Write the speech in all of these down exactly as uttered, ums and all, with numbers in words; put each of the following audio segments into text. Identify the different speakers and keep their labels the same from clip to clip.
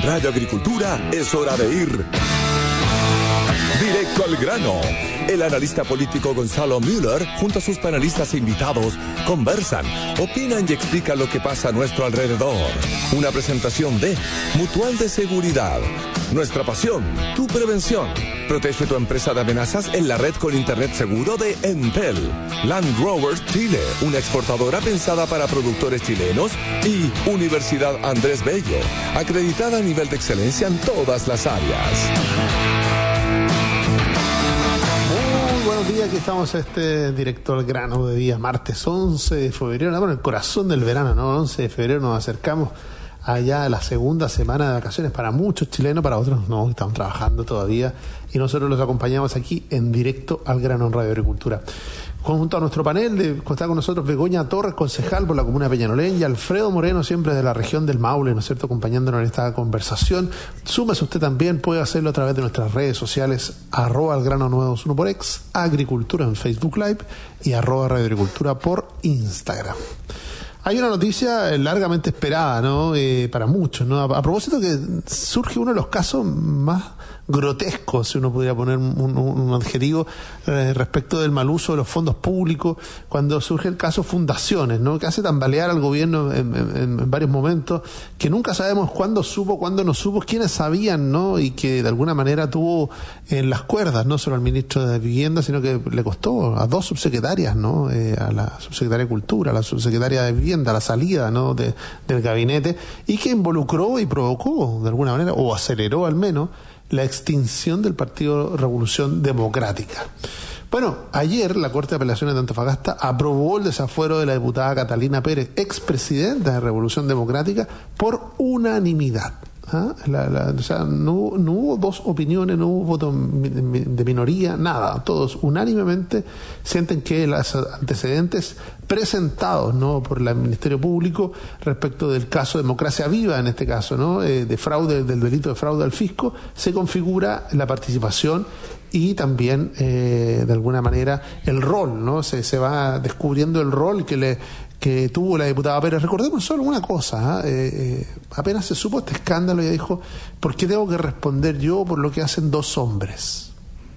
Speaker 1: Radio Agricultura es hora de ir directo al grano. El analista político Gonzalo Müller, junto a sus panelistas e invitados, conversan, opinan y explican lo que pasa a nuestro alrededor. Una presentación de Mutual de Seguridad. Nuestra pasión, tu prevención. Protege tu empresa de amenazas en la red con internet seguro de Entel. Land Growers Chile, una exportadora pensada para productores chilenos. Y Universidad Andrés Bello, acreditada a nivel de excelencia en todas las áreas.
Speaker 2: Buenos días, aquí estamos este directo al grano de día martes once de febrero, bueno, el corazón del verano, ¿no? once de febrero nos acercamos allá a la segunda semana de vacaciones para muchos chilenos, para otros no, estamos trabajando todavía y nosotros los acompañamos aquí en directo al grano en Radio Agricultura. Junto a nuestro panel, de, está con nosotros Begoña Torres, concejal por la comuna de Peñalolén, y Alfredo Moreno, siempre de la región del Maule, ¿no es cierto?, acompañándonos en esta conversación. Súmese usted también, puede hacerlo a través de nuestras redes sociales, arroba al grano nueve dos uno por X, Agricultura en Facebook Live y arroba Radio Agricultura por Instagram. Hay una noticia largamente esperada, ¿no?, eh, para muchos, ¿no? A, a propósito que surge uno de los casos más grotescos, si uno pudiera poner un, un, un adjetivo, eh, respecto del mal uso de los fondos públicos, cuando surge el caso Fundaciones, ¿no?, que hace tambalear al gobierno en, en, en varios momentos, que nunca sabemos cuándo supo, cuándo no supo, quiénes sabían, ¿no?, y que de alguna manera tuvo en las cuerdas, no solo al ministro de Vivienda, sino que le costó a dos subsecretarias, ¿no?, eh, a la subsecretaria de Cultura, a la subsecretaria de Vivienda, a la salida, ¿no?, de, del gabinete, y que involucró y provocó de alguna manera, o aceleró al menos, la extinción del Partido Revolución Democrática. Bueno, ayer la Corte de Apelaciones de Antofagasta aprobó el desafuero de la diputada Catalina Pérez, expresidenta de Revolución Democrática, por unanimidad. ¿Ah? La, la, o sea, no, no hubo dos opiniones, no hubo voto de minoría, nada. Todos unánimemente sienten que los antecedentes presentados, ¿no?, por el Ministerio Público respecto del caso Democracia Viva, en este caso, ¿no?, eh, de fraude, del delito de fraude al fisco, se configura la participación y también eh, de alguna manera el rol, ¿no? Se, se va descubriendo el rol que le que tuvo la diputada Pérez. Recordemos solo una cosa, ¿eh? Eh, apenas se supo este escándalo, ella dijo: ¿por qué tengo que responder yo por lo que hacen dos hombres?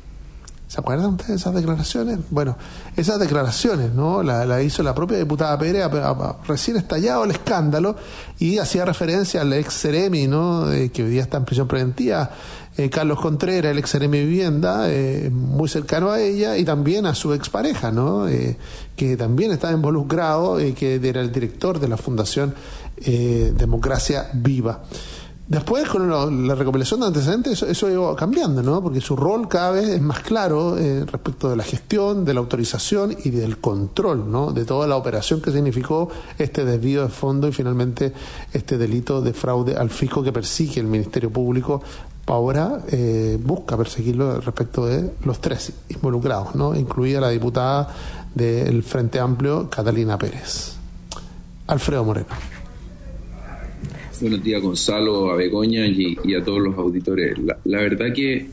Speaker 2: ¿Se acuerdan ustedes de esas declaraciones? Bueno, esas declaraciones, ¿no?, la, la hizo la propia diputada Pérez a, a, a, recién estallado el escándalo, y hacía referencia al ex Ceremi, ¿no?, eh, que hoy día está en prisión preventiva, eh, Carlos Contreras, el ex Ceremi de Vivienda, eh, muy cercano a ella, y también a su expareja, ¿no?, eh, que también estaba involucrado, eh, que era el director de la Fundación eh, Democracia Viva. Después, con lo, la recopilación de antecedentes, eso, eso iba cambiando, ¿no?, porque su rol cada vez es más claro eh, respecto de la gestión, de la autorización y del control, ¿no?, de toda la operación que significó este desvío de fondo y finalmente este delito de fraude al fisco que persigue el Ministerio Público. Ahora eh, busca perseguirlo respecto de los tres involucrados, ¿no?, incluida la diputada del Frente Amplio, Catalina Pérez. Alfredo Moreno.
Speaker 3: Buenos días, Gonzalo, a Begoña y, y a todos los auditores. La, la verdad que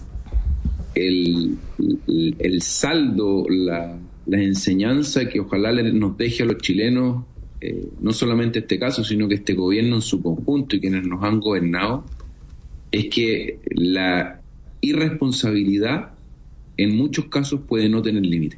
Speaker 3: el, el, el saldo, la, la enseñanza que ojalá nos deje a los chilenos, eh, no solamente este caso, sino que este gobierno en su conjunto y quienes nos han gobernado, es que la irresponsabilidad en muchos casos puede no tener límite.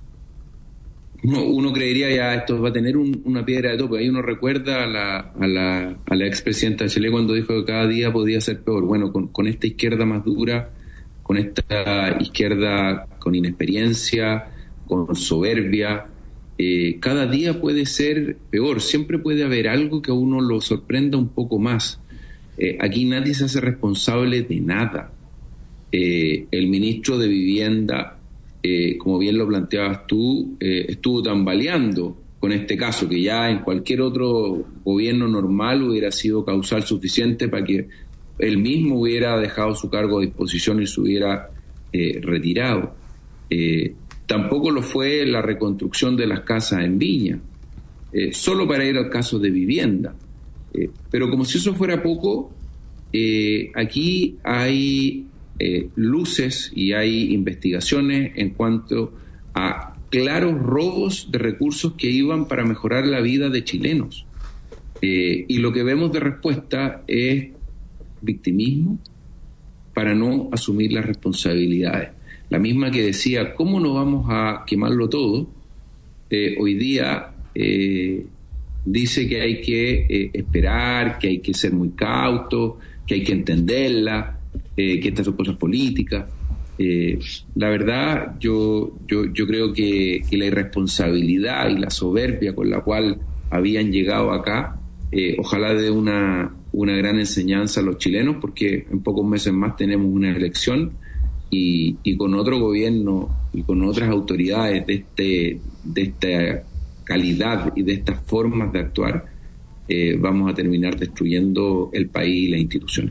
Speaker 3: Uno, uno creería ya esto va a tener un, una piedra de tope. Ahí uno recuerda a la, a la, a la expresidenta de Chile cuando dijo que cada día podía ser peor. Bueno, con, con esta izquierda más dura, con esta izquierda con inexperiencia, con soberbia, eh, cada día puede ser peor. Siempre puede haber algo que a uno lo sorprenda un poco más. Eh, aquí nadie se hace responsable de nada. Eh, el ministro de Vivienda, Eh, como bien lo planteabas tú, eh, estuvo tambaleando con este caso, que ya en cualquier otro gobierno normal hubiera sido causal suficiente para que él mismo hubiera dejado su cargo a disposición y se hubiera eh, retirado. Eh, tampoco lo fue la reconstrucción de las casas en Viña, eh, solo para ir al caso de Vivienda. Eh, pero como si eso fuera poco, eh, aquí hay Eh, luces y hay investigaciones en cuanto a claros robos de recursos que iban para mejorar la vida de chilenos. Eh, y lo que vemos de respuesta es victimismo para no asumir las responsabilidades. La misma que decía, ¿cómo no vamos a quemarlo todo? Eh, hoy día eh, dice que hay que eh, esperar, que hay que ser muy cauto, que hay que entenderla, eh, que estas son cosas políticas. Eh, la verdad, yo, yo, yo creo que, que la irresponsabilidad y la soberbia con la cual habían llegado acá, eh, ojalá dé una, una gran enseñanza a los chilenos, porque en pocos meses más tenemos una elección y, y con otro gobierno y con otras autoridades de, este, de esta calidad y de estas formas de actuar, eh, vamos a terminar destruyendo el país y las instituciones.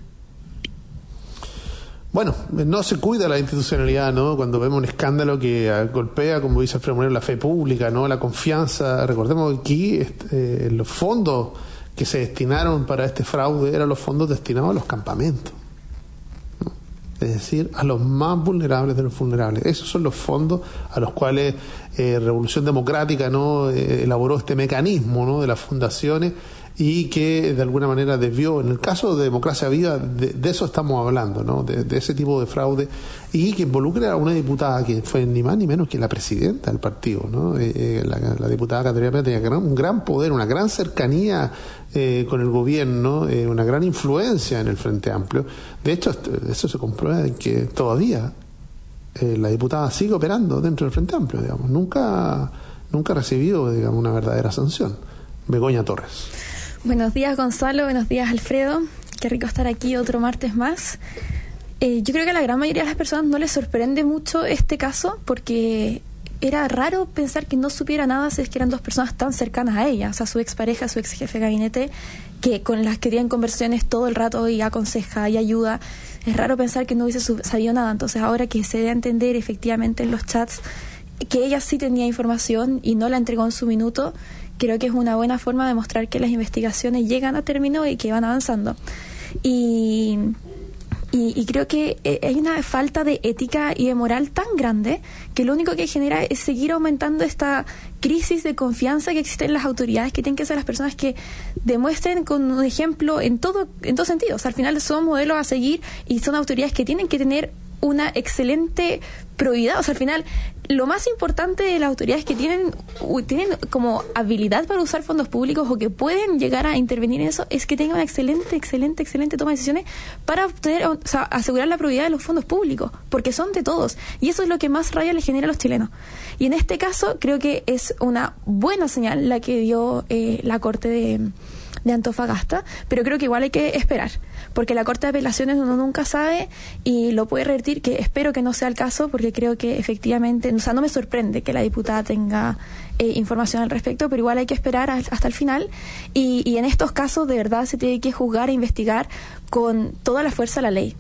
Speaker 2: Bueno, no se cuida la institucionalidad, ¿no? Cuando vemos un escándalo que golpea, como dice Alfredo Moreno, la fe pública, ¿no? La confianza. Recordemos que aquí este, los fondos que se destinaron para este fraude eran los fondos destinados a los campamentos, ¿no? Es decir, a los más vulnerables de los vulnerables. Esos son los fondos a los cuales eh, Revolución Democrática, ¿no? Eh, elaboró este mecanismo, ¿no? De las fundaciones, y que de alguna manera desvió. En el caso de Democracia Viva, de, de eso estamos hablando, ¿no? De, de ese tipo de fraude, y que involucra a una diputada que fue ni más ni menos que la presidenta del partido, ¿no? Eh, la, la diputada Caterina Pérez tenía gran, un gran poder, una gran cercanía eh, con el gobierno, eh, una gran influencia en el Frente Amplio. De hecho, eso se comprueba en que todavía eh, la diputada sigue operando dentro del Frente Amplio, digamos. Nunca, nunca ha recibido, digamos, una verdadera sanción. Begoña Torres.
Speaker 4: Buenos días, Gonzalo. Buenos días, Alfredo. Qué rico estar aquí otro martes más. Eh, yo creo que a la gran mayoría de las personas no les sorprende mucho este caso, porque era raro pensar que no supiera nada si es que eran dos personas tan cercanas a ella, o sea, su expareja, su ex jefe de gabinete, que con las que tienen conversaciones todo el rato y aconseja y ayuda. Es raro pensar que no hubiese sabido nada. Entonces, ahora que se dé a entender efectivamente en los chats que ella sí tenía información y no la entregó en su minuto, creo que es una buena forma de mostrar que las investigaciones llegan a término y que van avanzando. Y, y, y creo que hay una falta de ética y de moral tan grande que lo único que genera es seguir aumentando esta crisis de confianza que existe en las autoridades, que tienen que ser las personas que demuestren con un ejemplo en todo, en todo sentido. O sea, al final son modelos a seguir y son autoridades que tienen que tener una excelente probidad. O sea, al final lo más importante de las autoridades que tienen tienen como habilidad para usar fondos públicos o que pueden llegar a intervenir en eso es que tengan una excelente, excelente, excelente toma de decisiones para obtener, o sea, asegurar la probidad de los fondos públicos, porque son de todos, y eso es lo que más rabia le genera a los chilenos. Y en este caso creo que es una buena señal la que dio eh, la Corte de de Antofagasta, pero creo que igual hay que esperar, porque la Corte de Apelaciones uno nunca sabe y lo puede revertir, que espero que no sea el caso, porque creo que efectivamente, o sea, no me sorprende que la diputada tenga eh, información al respecto, pero igual hay que esperar a, hasta el final, y, y en estos casos de verdad se tiene que juzgar e investigar con toda la fuerza de la ley.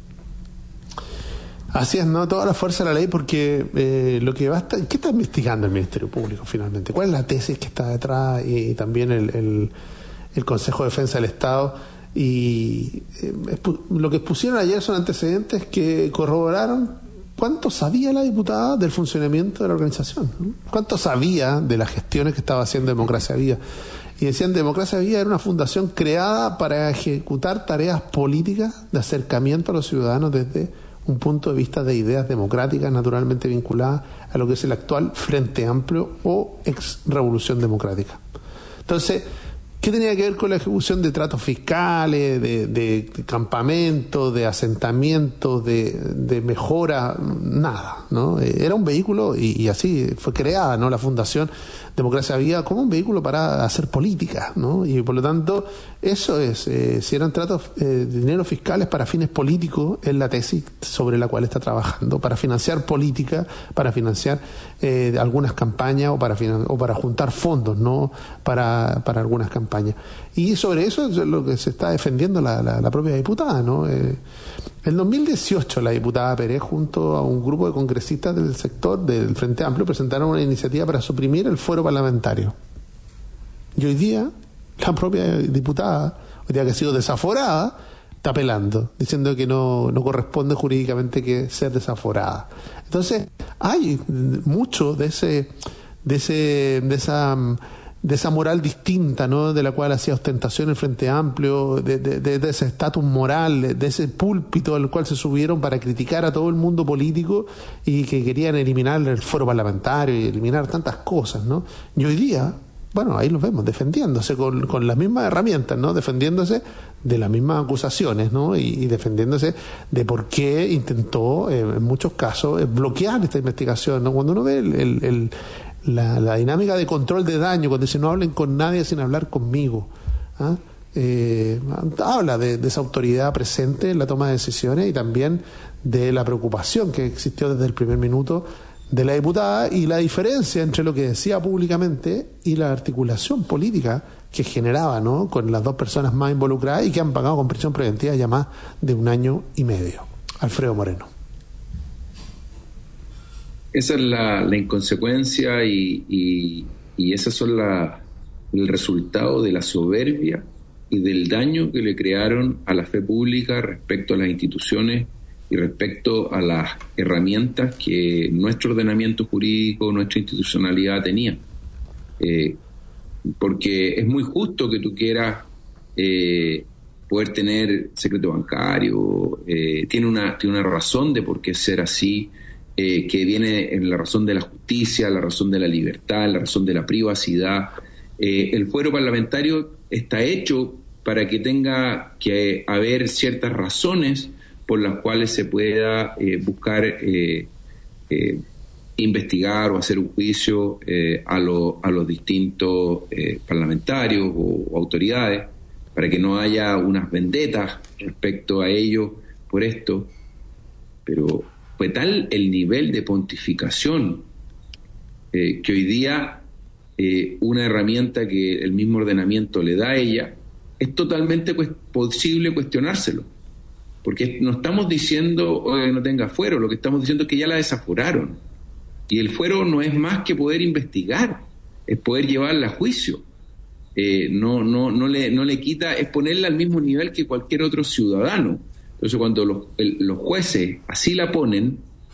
Speaker 2: Así es, ¿no? Toda la fuerza de la ley, porque eh, lo que va a estar, ¿qué está investigando el Ministerio Público finalmente? ¿Cuál es la tesis que está detrás? Y, y también el, el el Consejo de Defensa del Estado, y eh, lo que expusieron ayer son antecedentes que corroboraron cuánto sabía la diputada del funcionamiento de la organización, ¿no? Cuánto sabía de las gestiones que estaba haciendo Democracia Viva. Y decían, Democracia Viva era una fundación creada para ejecutar tareas políticas de acercamiento a los ciudadanos desde un punto de vista de ideas democráticas, naturalmente vinculadas a lo que es el actual Frente Amplio o ex Revolución Democrática. Entonces, ¿qué tenía que ver con la ejecución de tratos fiscales, de, de, de campamentos, de asentamientos, de, de mejora? Nada, ¿no? Era un vehículo, y, y así fue creada, ¿no?, la Fundación Democracia Viva como un vehículo para hacer política, ¿no? Y por lo tanto, eso es, eh, si eran tratos eh, de dinero fiscales para fines políticos, es la tesis sobre la cual está trabajando, para financiar política, para financiar eh, algunas campañas o para finan- o para juntar fondos, ¿no?, para, para algunas campañas. Y sobre eso es lo que se está defendiendo la, la, la propia diputada, ¿no? Eh, en dos mil dieciocho la diputada Pérez, junto a un grupo de congresistas del sector del Frente Amplio, presentaron una iniciativa para suprimir el fuero parlamentario. Y hoy día la propia diputada, hoy día que ha sido desaforada, está apelando, diciendo que no, no corresponde jurídicamente que ser desaforada. Entonces hay mucho de ese de ese de esa de esa moral distinta, ¿no?, de la cual hacía ostentación el Frente Amplio, de, de, de, de ese estatus moral, de, de ese púlpito al cual se subieron para criticar a todo el mundo político y que querían eliminar el foro parlamentario y eliminar tantas cosas, ¿no? Y hoy día, bueno, ahí los vemos defendiéndose con, con las mismas herramientas, ¿no?, defendiéndose de las mismas acusaciones, ¿no?, y, y defendiéndose de por qué intentó, eh, en muchos casos, eh, bloquear esta investigación, ¿no? Cuando uno ve el, el, el La, la dinámica de control de daño, cuando dice no hablen con nadie sin hablar conmigo, ¿ah? eh, habla de, de esa autoridad presente en la toma de decisiones y también de la preocupación que existió desde el primer minuto de la diputada y la diferencia entre lo que decía públicamente y la articulación política que generaba, ¿no?, con las dos personas más involucradas y que han pagado con prisión preventiva ya más de un año y medio. Alfredo Moreno.
Speaker 3: Esa es la, la inconsecuencia y, y, y esos son la, el resultado de la soberbia y del daño que le crearon a la fe pública respecto a las instituciones y respecto a las herramientas que nuestro ordenamiento jurídico, nuestra institucionalidad tenía. Eh, porque es muy justo que tú quieras eh, poder tener secreto bancario, eh, tiene una, tiene una razón de por qué ser así, Eh, que viene en la razón de la justicia, la razón de la libertad, la razón de la privacidad. Eh, el fuero parlamentario está hecho para que tenga que haber ciertas razones por las cuales se pueda eh, buscar eh, eh, investigar o hacer un juicio eh, a, lo, a los distintos eh, parlamentarios o, o autoridades, para que no haya unas vendetas respecto a ellos por esto. Pero fue tal el nivel de pontificación eh, que hoy día eh, una herramienta que el mismo ordenamiento le da a ella, es totalmente pues, posible cuestionárselo. Porque no estamos diciendo que no tenga fuero, lo que estamos diciendo es que ya la desaforaron. Y el fuero no es más que poder investigar, es poder llevarla a juicio. Eh, no, no, no, le, no le quita, es ponerla al mismo nivel que cualquier otro ciudadano. Entonces cuando los, el, los jueces así la ponen,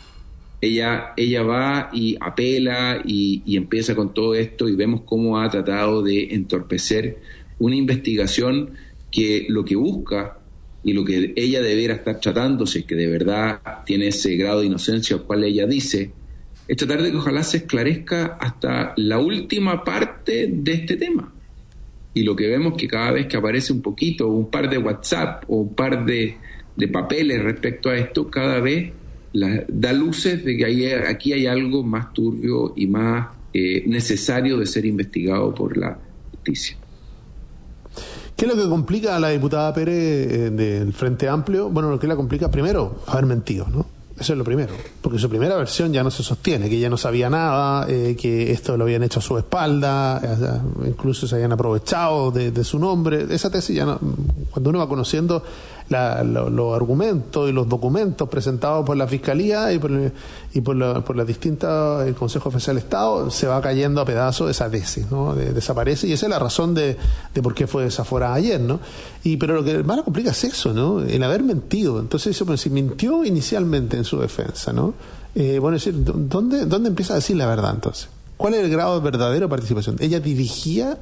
Speaker 3: ella, ella va y apela y, y empieza con todo esto y vemos cómo ha tratado de entorpecer una investigación que lo que busca y lo que ella debiera estar tratando, si es que de verdad tiene ese grado de inocencia al cual ella dice, es tratar de que ojalá se esclarezca hasta la última parte de este tema. Y lo que vemos que cada vez que aparece un poquito, un par de WhatsApp o un par de de papeles respecto a esto, cada vez la, da luces de que hay, aquí hay algo más turbio y más eh, necesario de ser investigado por la justicia.
Speaker 2: ¿Qué es lo que complica a la diputada Pérez eh, del Frente Amplio? Bueno, lo que la complica, primero, haber mentido, ¿no? Eso es lo primero, porque su primera versión ya no se sostiene, que ella no sabía nada, eh, que esto lo habían hecho a su espalda, eh, incluso se habían aprovechado de, de su nombre. Esa tesis ya no, cuando uno va conociendo la, lo, los argumentos y los documentos presentados por la Fiscalía y por, y por, la, por las distintas, el Consejo Oficial de Estado, se va cayendo a pedazos esa tesis, ¿no? De, desaparece, y esa es la razón de, de por qué fue desaforada ayer, ¿no? Y pero lo que más la complica es eso, ¿no? El haber mentido. Entonces eso, pues, si mintió inicialmente en su defensa, ¿no? Eh, bueno, es decir, ¿dónde, ¿dónde empieza a decir la verdad entonces? ¿Cuál es el grado de verdadera participación? ¿Ella dirigía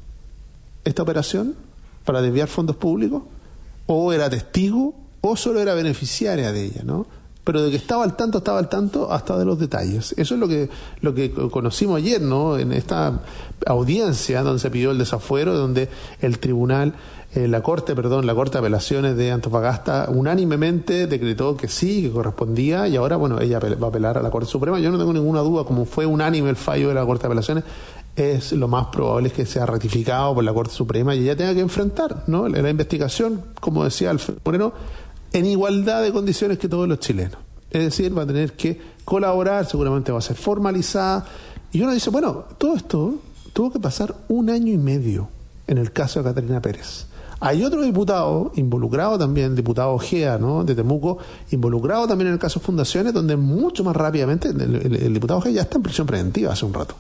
Speaker 2: esta operación para desviar fondos públicos? ¿O era testigo? ¿O solo era beneficiaria de ella, ¿no? Pero de que estaba al tanto, estaba al tanto hasta de los detalles. Eso es lo que lo que conocimos ayer, ¿no? En esta audiencia donde se pidió el desafuero, donde el tribunal, eh, la corte, perdón, la corte de apelaciones de Antofagasta unánimemente decretó que sí, que correspondía, y ahora, bueno, ella va a apelar a la Corte Suprema. Yo no tengo ninguna duda, como fue unánime el fallo de la Corte de Apelaciones, es lo más probable es que sea ratificado por la Corte Suprema y ella tenga que enfrentar, ¿no?, la investigación, como decía Alfredo Moreno, en igualdad de condiciones que todos los chilenos. Es decir, va a tener que colaborar, seguramente va a ser formalizada. Y uno dice, bueno, todo esto tuvo que pasar un año y medio en el caso de Catalina Pérez. Hay otro diputado involucrado también, diputado Ojea, ¿no?, de Temuco, involucrado también en el caso Fundaciones, donde mucho más rápidamente, el, el, el diputado Ojea ya está en prisión preventiva hace un rato.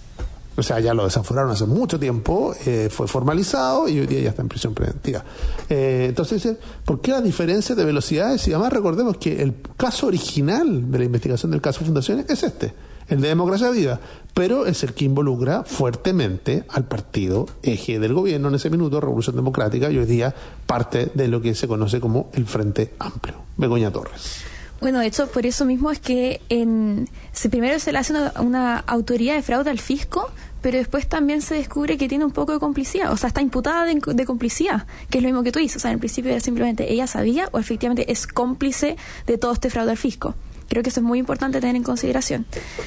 Speaker 2: O sea, ya lo desaforaron hace mucho tiempo, eh, fue formalizado y hoy día ya está en prisión preventiva. Eh, entonces, ¿por qué las diferencias de velocidades? Y además recordemos que el caso original de la investigación del caso Fundaciones es este. el de Democracia Viva, pero es el que involucra fuertemente al partido eje del gobierno en ese minuto, Revolución Democrática, y hoy día parte de lo que se conoce como el Frente Amplio. Begoña Torres.
Speaker 4: Bueno, de hecho, por eso mismo es que en, si primero se le hace una, una autoría de fraude al fisco, pero después también se descubre que tiene un poco de complicidad, o sea, está imputada de, de complicidad, que es lo mismo que tú dices. O sea, en el principio era simplemente ella sabía o efectivamente es cómplice de todo este fraude al fisco. Creo que eso es muy importante tener en consideración.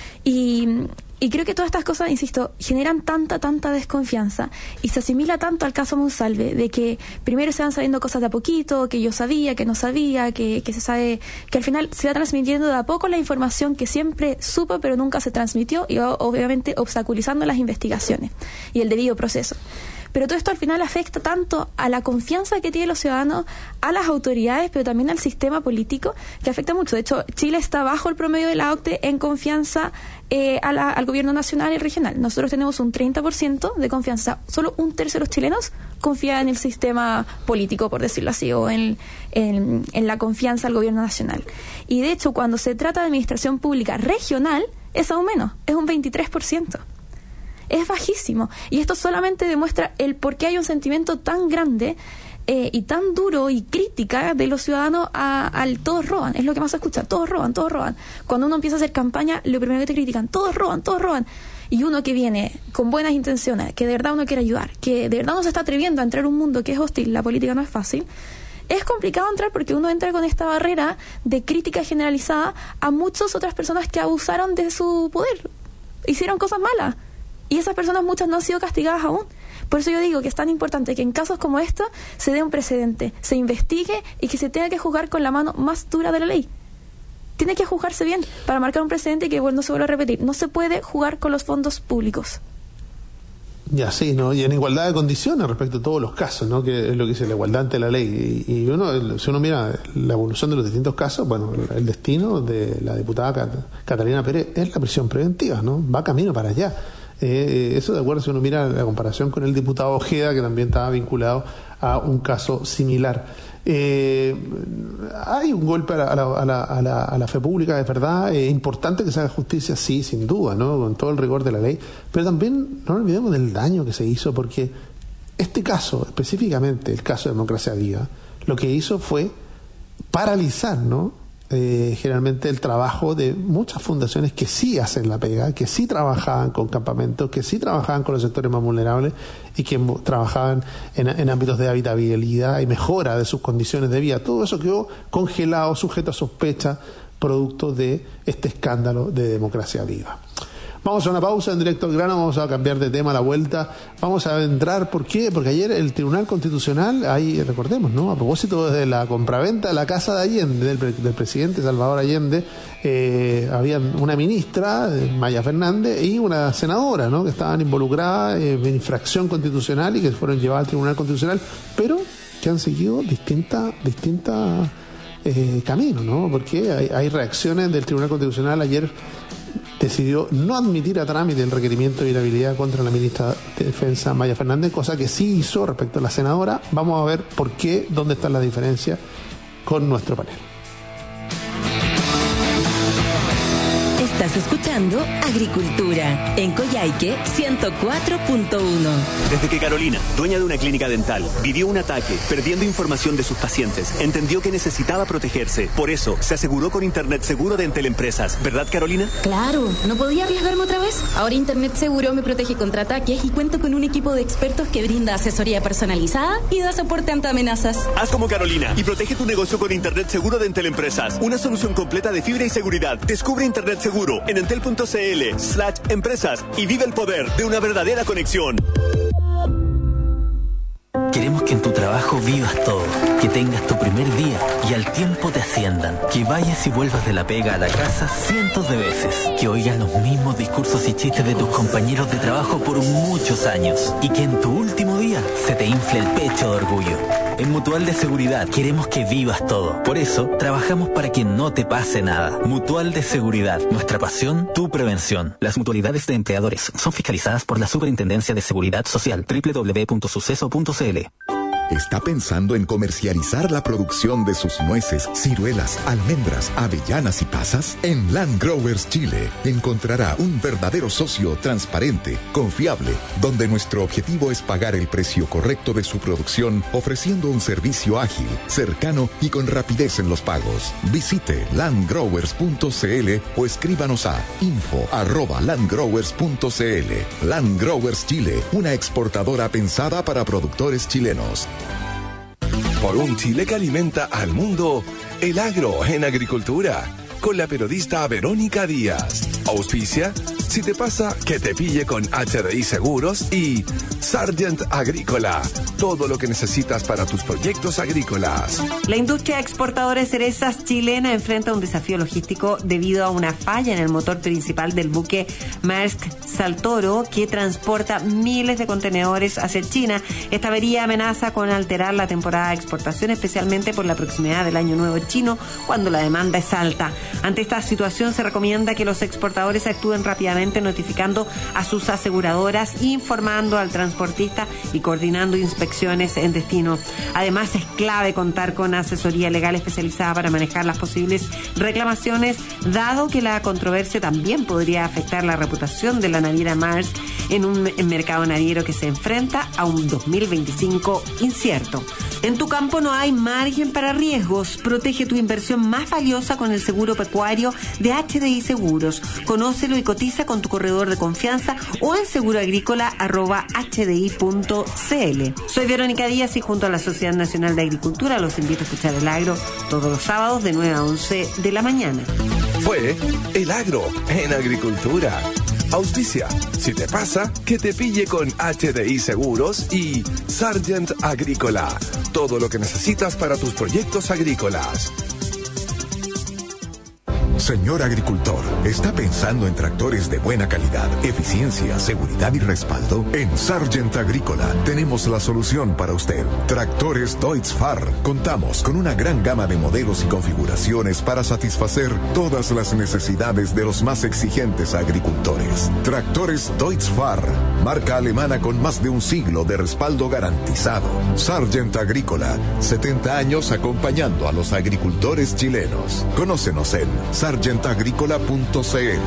Speaker 4: Y, y creo que todas estas cosas, insisto, generan tanta, tanta desconfianza y se asimila tanto al caso Monsalve, de que primero se van sabiendo cosas de a poquito, que yo sabía, que no sabía, que, que se sabe, que al final se va transmitiendo de a poco la información que siempre supo pero nunca se transmitió y obviamente obstaculizando las investigaciones y el debido proceso. Pero todo esto al final afecta tanto a la confianza que tienen los ciudadanos, a las autoridades, pero también al sistema político, que afecta mucho. De hecho, Chile está bajo el promedio de la O C D E en confianza eh, a la, al gobierno nacional y regional. Nosotros tenemos un treinta por ciento de confianza. Solo un tercio de los chilenos confía en el sistema político, por decirlo así, o en, en, en la confianza al gobierno nacional. Y de hecho, cuando se trata de administración pública regional, es aún menos, es un veintitrés por ciento. Es bajísimo. Y esto solamente demuestra el por qué hay un sentimiento tan grande eh, y tan duro y crítica de los ciudadanos a, al todos roban. Es lo que más se escucha, todos roban, todos roban. Cuando uno empieza a hacer campaña, lo primero que te critican, todos roban, todos roban. Y uno que viene con buenas intenciones, que de verdad uno quiere ayudar, que de verdad no se está atreviendo a entrar a un mundo que es hostil, la política no es fácil. Es complicado entrar porque uno entra con esta barrera de crítica generalizada a muchas otras personas que abusaron de su poder, hicieron cosas malas. Y esas personas muchas no han sido castigadas aún. Por eso yo digo que es tan importante que en casos como estos se dé un precedente, se investigue y que se tenga que juzgar con la mano más dura de la ley. Tiene que juzgarse bien para marcar un precedente que bueno, no se vuelva a repetir. No se puede jugar con los fondos públicos.
Speaker 2: Ya, sí, ¿no? Y en igualdad de condiciones respecto a todos los casos, ¿no? Que es lo que dice la igualdad ante la ley. Y, y uno, si uno mira la evolución de los distintos casos, bueno, el destino de la diputada Cat- Catalina Pérez es la prisión preventiva, ¿no? Va camino para allá. Eh, eso de acuerdo si uno mira la comparación con el diputado Ojeda, que también estaba vinculado a un caso similar. Eh, hay un golpe a la, a la, a la, a la, a la fe pública, es verdad. Es importante que se haga justicia, sí, sin duda, ¿no? Con todo el rigor de la ley, pero también no nos olvidemos del daño que se hizo, porque este caso, específicamente el caso de Democracia Viva, lo que hizo fue paralizar, ¿no? Eh, generalmente el trabajo de muchas fundaciones que sí hacen la pega, que sí trabajaban con campamentos, que sí trabajaban con los sectores más vulnerables y que mo- trabajaban en, en ámbitos de habitabilidad y mejora de sus condiciones de vida. Todo eso quedó congelado, sujeto a sospecha, producto de este escándalo de Democracia Viva. Vamos a una pausa en directo al grano, vamos a cambiar de tema a la vuelta, vamos a entrar, ¿por qué? Porque ayer el Tribunal Constitucional, ahí recordemos, ¿no? A propósito de la compraventa de la casa de Allende, del, del presidente Salvador Allende, eh, había una ministra, Maya Fernández, y una senadora, ¿no? Que estaban involucradas en infracción constitucional y que fueron llevadas al Tribunal Constitucional, pero que han seguido distintas distintas eh, caminos, ¿no? Porque hay, hay reacciones del Tribunal Constitucional. Ayer decidió no admitir a trámite el requerimiento de inhabilidad contra la ministra de Defensa Maya Fernández, cosa que sí hizo respecto a la senadora. Vamos a ver por qué, dónde está la diferencia con nuestro panel.
Speaker 5: Estás escuchando Agricultura en Coyhaique ciento cuatro punto uno.
Speaker 6: Desde que Carolina, dueña de una clínica dental, vivió un ataque, perdiendo información de sus pacientes, entendió que necesitaba protegerse. Por eso, se aseguró con Internet Seguro de Entel Empresas. ¿Verdad, Carolina?
Speaker 7: Claro, no podía arriesgarme otra vez. Ahora Internet Seguro me protege contra ataques y cuento con un equipo de expertos que brinda asesoría personalizada y da soporte ante amenazas.
Speaker 6: Haz como Carolina y protege tu negocio con Internet Seguro de Entel Empresas. Una solución completa de fibra y seguridad. Descubre Internet Seguro en entel.cl slash empresas y vive el poder de una verdadera conexión.
Speaker 8: Queremos que en tu trabajo vivas todo, que tengas tu primer día y al tiempo te asciendan, que vayas y vuelvas de la pega a la casa cientos de veces, que oigas los mismos discursos y chistes de tus compañeros de trabajo por muchos años y que en tu último día se te infle el pecho de orgullo. En Mutual de Seguridad queremos que vivas todo. Por eso, trabajamos para que no te pase nada. Mutual de Seguridad. Nuestra pasión, tu prevención. Las mutualidades de empleadores son fiscalizadas por la Superintendencia de Seguridad Social. doble u doble u doble u punto suceso punto c l.
Speaker 9: ¿Está pensando en comercializar la producción de sus nueces, ciruelas, almendras, avellanas y pasas? En Land Growers Chile encontrará un verdadero socio transparente, confiable, donde nuestro objetivo es pagar el precio correcto de su producción, ofreciendo un servicio ágil, cercano y con rapidez en los pagos. Visite land growers punto c l o escríbanos a info arroba land growers punto c l. Land Growers Chile, una exportadora pensada para productores chilenos.
Speaker 1: Por un Chile que alimenta al mundo, el agro en agricultura, con la periodista Verónica Díaz. Auspicia, si te pasa, que te pille con H D I Seguros y Sargent Agrícola, todo lo que necesitas para tus proyectos agrícolas.
Speaker 10: La industria exportadora de cerezas chilena enfrenta un desafío logístico debido a una falla en el motor principal del buque Maersk Saltoro, que transporta miles de contenedores hacia China. Esta avería amenaza con alterar la temporada de exportación, especialmente por la proximidad del Año Nuevo chino, cuando la demanda es alta. Ante esta situación, se recomienda que los exportadores actúen rápidamente, notificando a sus aseguradoras, informando al transportista y coordinando inspecciones en destino. Además, es clave contar con asesoría legal especializada para manejar las posibles reclamaciones, dado que la controversia también podría afectar la reputación de la naviera Maersk en un mercado naviero que se enfrenta a un dos mil veinticinco incierto. En tu campo no hay margen para riesgos. Protege tu inversión más valiosa con el seguro pecuario de H D I Seguros. Conócelo y cotiza con tu corredor de confianza o en seguroagrícola arroba h d i punto c l. Soy Verónica Díaz y junto a la Sociedad Nacional de Agricultura los invito a escuchar El Agro todos los sábados de nueve a once de la mañana.
Speaker 1: Fue El Agro en agricultura. Auspicia, si te pasa, que te pille con H D I Seguros y Sargent Agrícola, todo lo que necesitas para tus proyectos agrícolas.
Speaker 9: Señor agricultor, ¿está pensando en tractores de buena calidad, eficiencia, seguridad y respaldo? En Sargent Agrícola tenemos la solución para usted. Tractores Deutz-Fahr. Contamos con una gran gama de modelos y configuraciones para satisfacer todas las necesidades de los más exigentes agricultores. Tractores Deutz-Fahr, marca alemana con más de un siglo de respaldo garantizado. Sargent Agrícola, setenta años acompañando a los agricultores chilenos. Conócenos en sargent agrícola punto c l.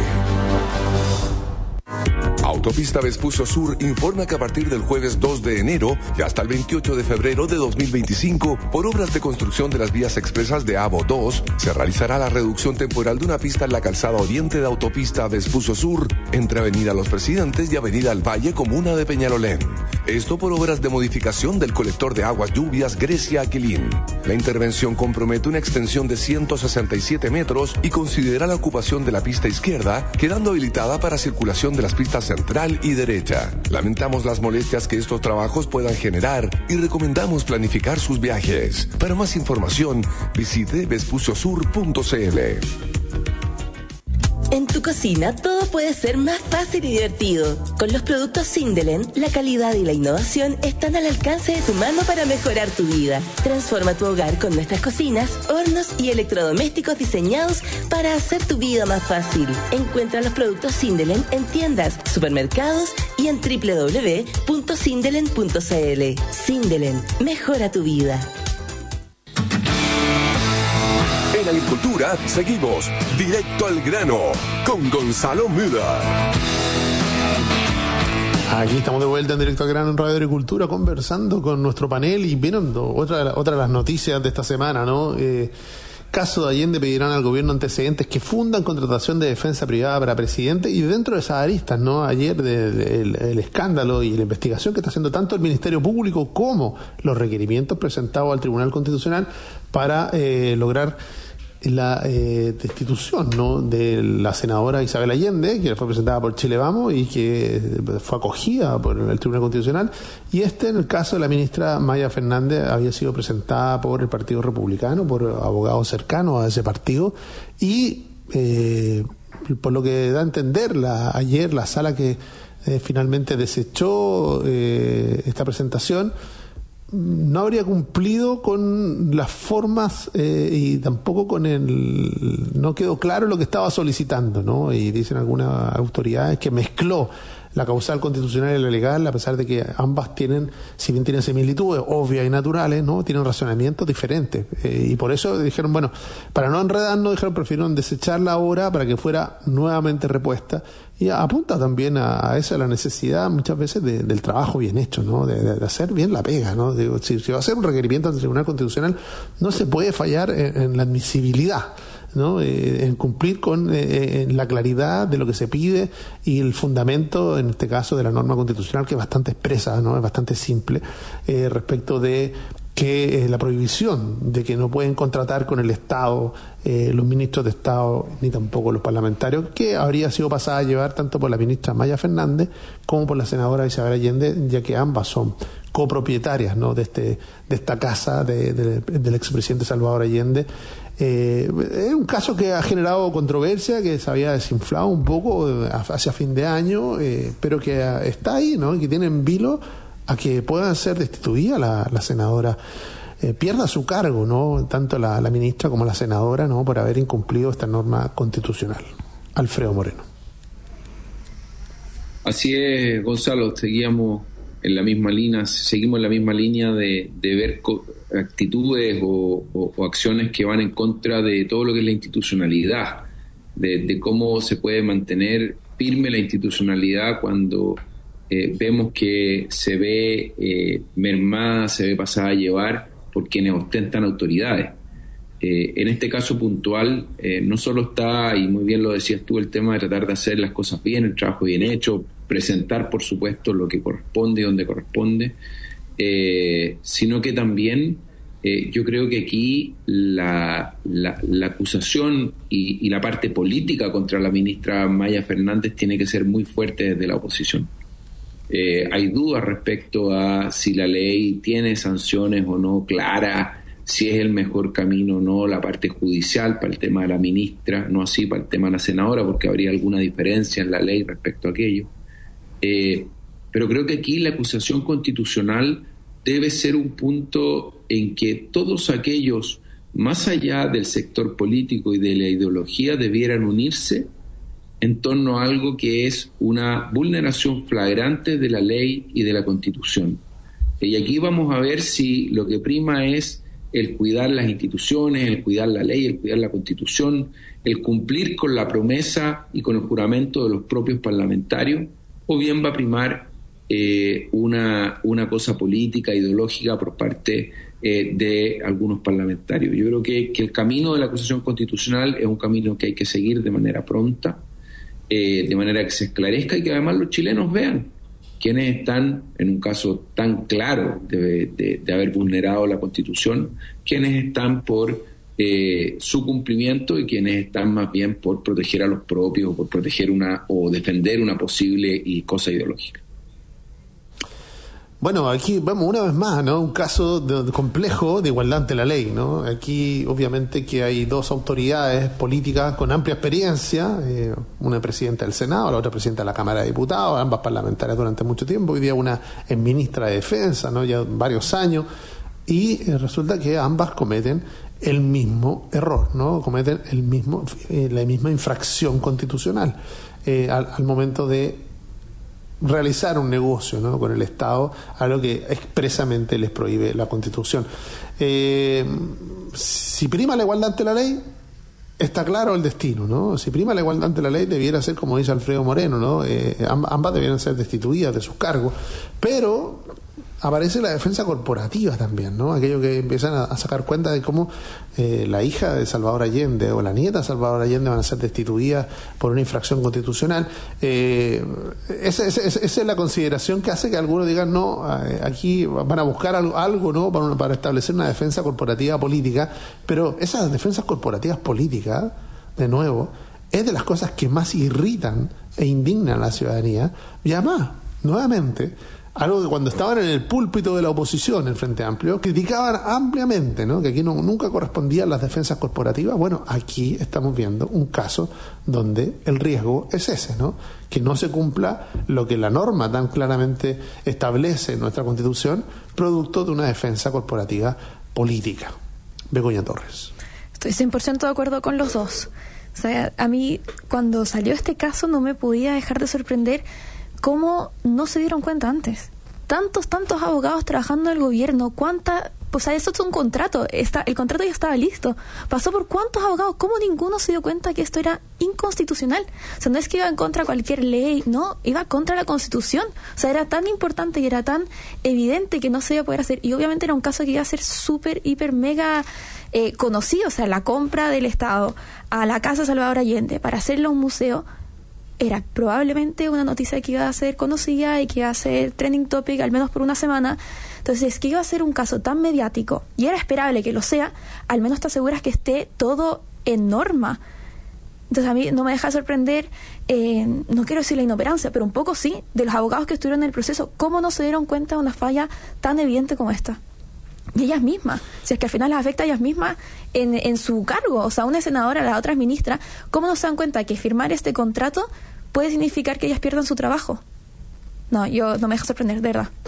Speaker 1: Autopista Vespucio Sur informa que a partir del jueves dos de enero y hasta el veintiocho de febrero de dos mil veinticinco, por obras de construcción de las vías expresas de A B O dos, se realizará la reducción temporal de una pista en la calzada oriente de Autopista Vespucio Sur, entre Avenida Los Presidentes y Avenida El Valle, comuna de Peñalolén. Esto por obras de modificación del colector de aguas lluvias Grecia-Aquilín. La intervención compromete una extensión de ciento sesenta y siete metros y considera la ocupación de la pista izquierda, quedando habilitada para circulación de las pistas central y derecha. Lamentamos las molestias que estos trabajos puedan generar y recomendamos planificar sus viajes. Para más información, visite vespucio sur punto c l.
Speaker 5: En tu cocina todo puede ser más fácil y divertido. Con los productos Sindelen, la calidad y la innovación están al alcance de tu mano para mejorar tu vida. Transforma tu hogar con nuestras cocinas, hornos y electrodomésticos diseñados para hacer tu vida más fácil. Encuentra los productos Sindelen en tiendas, supermercados y en doble u doble u doble u punto sindelen punto c l. Sindelen, mejora tu vida.
Speaker 1: En agricultura seguimos directo al grano con Gonzalo Müller.
Speaker 2: Aquí estamos de vuelta en Directo al Grano en Radio Agricultura, conversando con nuestro panel y viendo otra, otra de las noticias de esta semana, ¿no? Eh, caso de Allende, pedirán al gobierno antecedentes que fundan contratación de defensa privada para presidente, y dentro de esas aristas, ¿no? Ayer de, de, el, el escándalo y la investigación que está haciendo tanto el Ministerio Público como los requerimientos presentados al Tribunal Constitucional para eh, lograr la eh, destitución, ¿no? de la senadora Isabel Allende, que fue presentada por Chile Vamos y que fue acogida por el Tribunal Constitucional, y este, en el caso de la ministra Maya Fernández, había sido presentada por el Partido Republicano, por abogados cercanos a ese partido, y eh, por lo que da a entender la, ayer la sala que eh, finalmente desechó eh, esta presentación no habría cumplido con las formas eh, y tampoco con el... no quedó claro lo que estaba solicitando, ¿no? Y dicen algunas autoridades que mezcló la causal constitucional y la legal, a pesar de que ambas tienen, si bien tienen similitudes obvias y naturales, ¿no? Tienen razonamientos diferentes. Eh, y por eso dijeron, bueno, para no enredarnos, dijeron, prefirieron desecharla ahora para que fuera nuevamente repuesta. Y apunta también a, a esa la necesidad muchas veces de, del trabajo bien hecho, ¿no? De, de, de hacer bien la pega, ¿no? Digo, si, si va a hacer un requerimiento ante el Tribunal Constitucional, no se puede fallar en, en la admisibilidad, ¿no? Eh, en cumplir con eh, en la claridad de lo que se pide y el fundamento, en este caso, de la norma constitucional, que es bastante expresa, ¿no? Es bastante simple eh, respecto de que eh, la prohibición de que no pueden contratar con el Estado eh, los ministros de Estado ni tampoco los parlamentarios, que habría sido pasada a llevar tanto por la ministra Maya Fernández como por la senadora Isabel Allende, ya que ambas son copropietarias, ¿no? de este de esta casa de, de, del expresidente Salvador Allende. Eh, es un caso que ha generado controversia, que se había desinflado un poco hacia fin de año, eh, pero que está ahí, ¿no? Y que tiene en vilo a que pueda ser destituida la, la senadora, eh, pierda su cargo, ¿no? Tanto la, la ministra como la senadora, ¿no? Por haber incumplido esta norma constitucional. Alfredo Moreno.
Speaker 3: Así es, Gonzalo, seguíamos en la misma línea, seguimos en la misma línea de, de ver co- actitudes o, o, o acciones que van en contra de todo lo que es la institucionalidad, de, de cómo se puede mantener firme la institucionalidad cuando Eh, vemos que se ve eh, mermada, se ve pasada a llevar por quienes ostentan autoridades. Eh, en este caso puntual, eh, no solo está, y muy bien lo decías tú, el tema de tratar de hacer las cosas bien, el trabajo bien hecho, presentar, por supuesto, lo que corresponde y donde corresponde, eh, sino que también eh, yo creo que aquí la, la, la acusación y, y la parte política contra la ministra Maya Fernández tiene que ser muy fuerte desde la oposición. Eh, hay dudas respecto a si la ley tiene sanciones o no claras, si es el mejor camino o no la parte judicial para el tema de la ministra, no así para el tema de la senadora, porque habría alguna diferencia en la ley respecto a aquello. Eh, pero creo que aquí la acusación constitucional debe ser un punto en que todos aquellos, más allá del sector político y de la ideología, debieran unirse en torno a algo que es una vulneración flagrante de la ley y de la Constitución. Y aquí vamos a ver si lo que prima es el cuidar las instituciones, el cuidar la ley, el cuidar la Constitución, el cumplir con la promesa y con el juramento de los propios parlamentarios, o bien va a primar eh, una, una cosa política, ideológica por parte eh, de algunos parlamentarios. Yo creo que, que el camino de la acusación constitucional es un camino que hay que seguir de manera pronta, Eh, de manera que se esclarezca y que además los chilenos vean quienes están, en un caso tan claro de, de, de haber vulnerado la Constitución, quienes están por eh, su cumplimiento y quienes están más bien por proteger a los propios o por proteger una o defender una posible y cosa ideológica.
Speaker 2: Bueno, aquí vemos una vez más, ¿no? Un caso de, de complejo de igualdad ante la ley, ¿no? Aquí, obviamente, que hay dos autoridades políticas con amplia experiencia, eh, una presidenta del Senado, la otra presidenta de la Cámara de Diputados, ambas parlamentarias durante mucho tiempo. Hoy día una es ministra de Defensa, ¿no? Ya varios años, y eh, resulta que ambas cometen el mismo error, ¿no? Cometen el mismo, eh, la misma infracción constitucional eh, al, al momento de realizar un negocio, ¿no? Con el Estado, algo que expresamente les prohíbe la Constitución. Eh, si prima la igualdad ante la ley, está claro el destino, ¿no? Si prima la igualdad ante la ley, debiera ser como dice Alfredo Moreno, ¿no? Eh, ambas debieran ser destituidas de sus cargos, pero aparece la defensa corporativa también, ¿no? Aquello que empiezan a, a sacar cuenta de cómo eh, la hija de Salvador Allende o la nieta de Salvador Allende van a ser destituidas por una infracción constitucional. Eh, esa, esa, esa es la consideración que hace que algunos digan, no, aquí van a buscar algo, algo ¿no? Para, para establecer una defensa corporativa política, pero esas defensas corporativas políticas, de nuevo, es de las cosas que más irritan e indignan a la ciudadanía, y además, nuevamente, algo que cuando estaban en el púlpito de la oposición, el Frente Amplio, criticaban ampliamente, ¿no? Que aquí no, nunca correspondían las defensas corporativas. Bueno, aquí estamos viendo un caso donde el riesgo es ese, ¿no? Que no se cumpla lo que la norma tan claramente establece en nuestra Constitución, producto de una defensa corporativa política. Begoña Torres.
Speaker 4: Estoy cien por ciento de acuerdo con los dos. O sea, a mí cuando salió este caso no me podía dejar de sorprender ¿cómo no se dieron cuenta antes? Tantos, tantos abogados trabajando en el gobierno, cuánta, o sea, eso es un contrato, está, el contrato ya estaba listo, pasó por cuántos abogados, ¿cómo ninguno se dio cuenta que esto era inconstitucional? O sea, no es que iba en contra de cualquier ley, no, iba contra la Constitución, o sea, era tan importante y era tan evidente que no se iba a poder hacer, y obviamente era un caso que iba a ser súper, hiper, mega eh, conocido, o sea, la compra del Estado a la Casa Salvador Allende para hacerlo un museo, era probablemente una noticia que iba a ser conocida y que iba a ser trending topic al menos por una semana. Entonces, que iba a ser un caso tan mediático, y era esperable que lo sea, al menos te aseguras que esté todo en norma. Entonces, a mí no me deja sorprender, eh, no quiero decir la inoperancia, pero un poco sí, de los abogados que estuvieron en el proceso, cómo no se dieron cuenta de una falla tan evidente como esta. Y ellas mismas, si es que al final las afecta a ellas mismas en, en su cargo, o sea, una senadora, la otra es ministra, ¿cómo no se dan cuenta que firmar este contrato puede significar que ellas pierdan su trabajo? No, yo no me dejo sorprender, de verdad.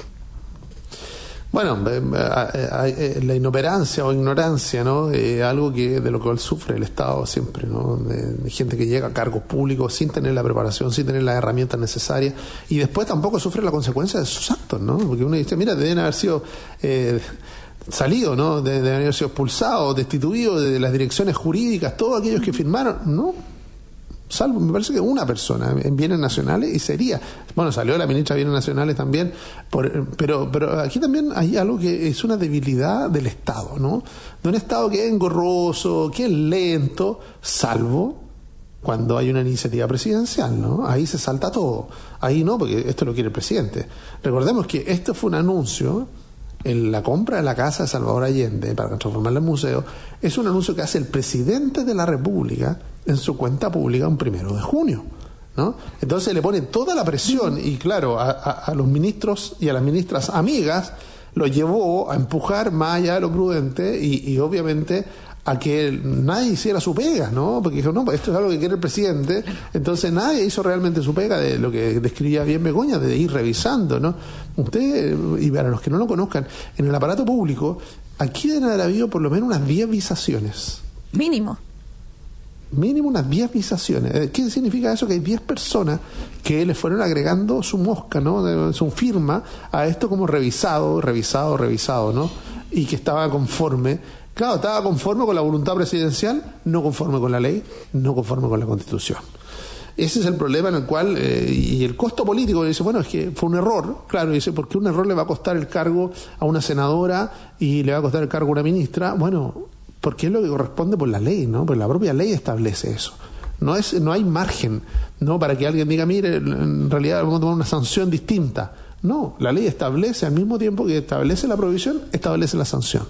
Speaker 2: Bueno, eh, eh, eh, la inoperancia o ignorancia, ¿no? Eh, algo que de lo cual sufre el Estado siempre, ¿no? De, de gente que llega a cargos públicos sin tener la preparación, sin tener las herramientas necesarias, y después tampoco sufre la consecuencia de sus actos, ¿no? Porque uno dice, mira, deben haber sido eh, salido, ¿no? Deben de haber sido expulsados, destituidos de las direcciones jurídicas, todos aquellos que firmaron, ¿no? Salvo, me parece que una persona en bienes nacionales, y sería, bueno, salió la ministra de Bienes Nacionales también, por, pero pero aquí también hay algo que es una debilidad del Estado, ¿no? De un Estado que es engorroso, que es lento, salvo cuando hay una iniciativa presidencial, ¿no? Ahí se salta todo, ahí no, porque esto lo quiere el presidente. Recordemos que esto fue un anuncio, en la compra de la Casa de Salvador Allende para transformarla en museo, es un anuncio que hace el presidente de la República en su cuenta pública un primero de junio, ¿no? Entonces le pone toda la presión, y claro, a, a, a los ministros y a las ministras amigas lo llevó a empujar más allá de lo prudente, y, y obviamente a que nadie hiciera su pega, ¿no? Porque dijo, no, esto es algo que quiere el presidente. Entonces nadie hizo realmente su pega, de lo que describía bien Begoña, de ir revisando, ¿no? Usted, y para los que no lo conozcan, en el aparato público, aquí deben haber habido por lo menos unas diez visaciones.
Speaker 4: Mínimo.
Speaker 2: Mínimo unas diez visaciones. ¿Qué significa eso? Que hay diez personas que le fueron agregando su mosca, ¿no? Su firma a esto como revisado, revisado, revisado, ¿no? Y que estaba conforme. Claro, estaba conforme con la voluntad presidencial, no conforme con la ley, no conforme con la Constitución. Ese es el problema en el cual, eh, y el costo político, dice, bueno, es que fue un error, claro, dice, ¿por qué un error le va a costar el cargo a una senadora y le va a costar el cargo a una ministra? Bueno, porque es lo que corresponde por la ley, ¿no? Porque la propia ley establece eso. No es, no hay margen, ¿no? Para que alguien diga, mire, en realidad vamos a tomar una sanción distinta. No, la ley establece, al mismo tiempo que establece la prohibición, establece la sanción.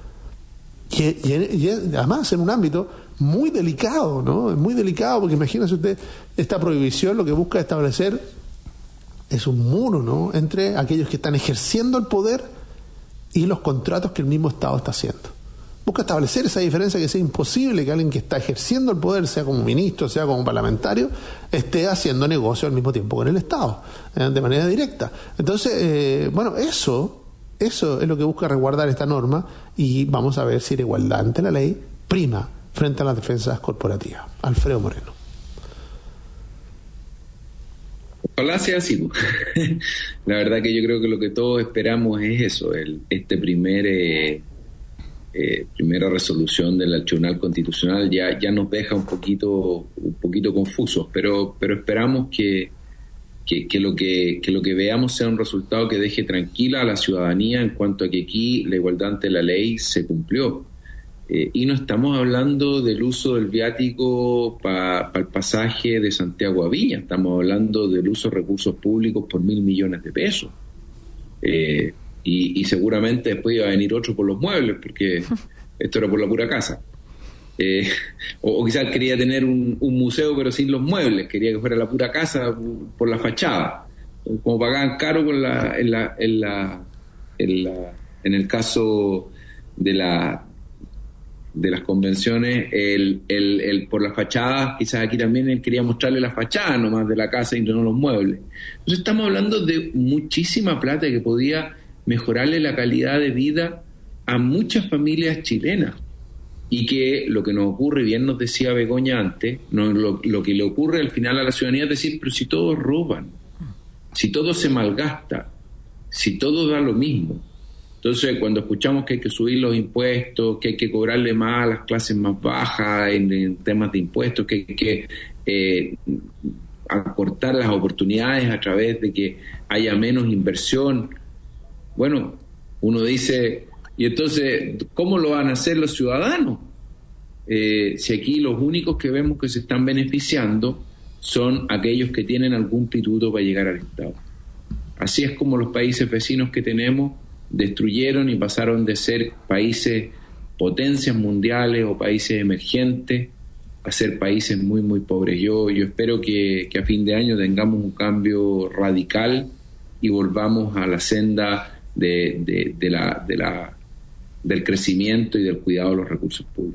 Speaker 2: Y, y, y además en un ámbito muy delicado, ¿no? Muy delicado, porque imagínese usted, esta prohibición lo que busca establecer es un muro, ¿no? Entre aquellos que están ejerciendo el poder y los contratos que el mismo Estado está haciendo. Busca establecer esa diferencia, que sea imposible que alguien que está ejerciendo el poder, sea como ministro, sea como parlamentario, esté haciendo negocio al mismo tiempo con el Estado, eh, de manera directa. Entonces, eh, bueno, eso... Eso es lo que busca resguardar esta norma, y vamos a ver si la igualdad ante la ley prima frente a las defensas corporativas. Alfredo Moreno.
Speaker 3: Ojalá sea así. La verdad que yo creo que lo que todos esperamos es eso, el, este primer eh, eh, primera resolución del Tribunal Constitucional ya ya nos deja un poquito un poquito confusos, pero pero esperamos que Que, que lo que, que lo que veamos sea un resultado que deje tranquila a la ciudadanía en cuanto a que aquí la igualdad ante la ley se cumplió. Eh, y no estamos hablando del uso del viático para pa el pasaje de Santiago a Viña, estamos hablando del uso de recursos públicos por mil millones de pesos. Eh, y, y seguramente después iba a venir otro por los muebles, porque esto era por la pura casa. Eh, o, o quizás quería tener un, un museo pero sin los muebles, quería que fuera la pura casa por la fachada, como pagaban caro con la, en, la, en, la, en, la, en el caso de la de las convenciones, el, el, el por la fachada, quizás aquí también él quería mostrarle la fachada nomás de la casa y no los muebles. Entonces estamos hablando de muchísima plata que podía mejorarle la calidad de vida a muchas familias chilenas. Y que lo que nos ocurre, bien nos decía Begoña antes, no, lo, lo que le ocurre al final a la ciudadanía es decir, pero si todos roban, si todo se malgasta, si todo da lo mismo. Entonces, cuando escuchamos que hay que subir los impuestos, que hay que cobrarle más a las clases más bajas en, en temas de impuestos, que hay que eh, acortar las oportunidades a través de que haya menos inversión, bueno, uno dice, y entonces, ¿cómo lo van a hacer los ciudadanos? Eh, si aquí los únicos que vemos que se están beneficiando son aquellos que tienen algún pituto para llegar al Estado. Así es como los países vecinos que tenemos destruyeron y pasaron de ser países potencias mundiales o países emergentes a ser países muy muy pobres. Yo, yo espero que, que a fin de año tengamos un cambio radical y volvamos a la senda de, de, de la, de la, del crecimiento y del cuidado de los recursos públicos.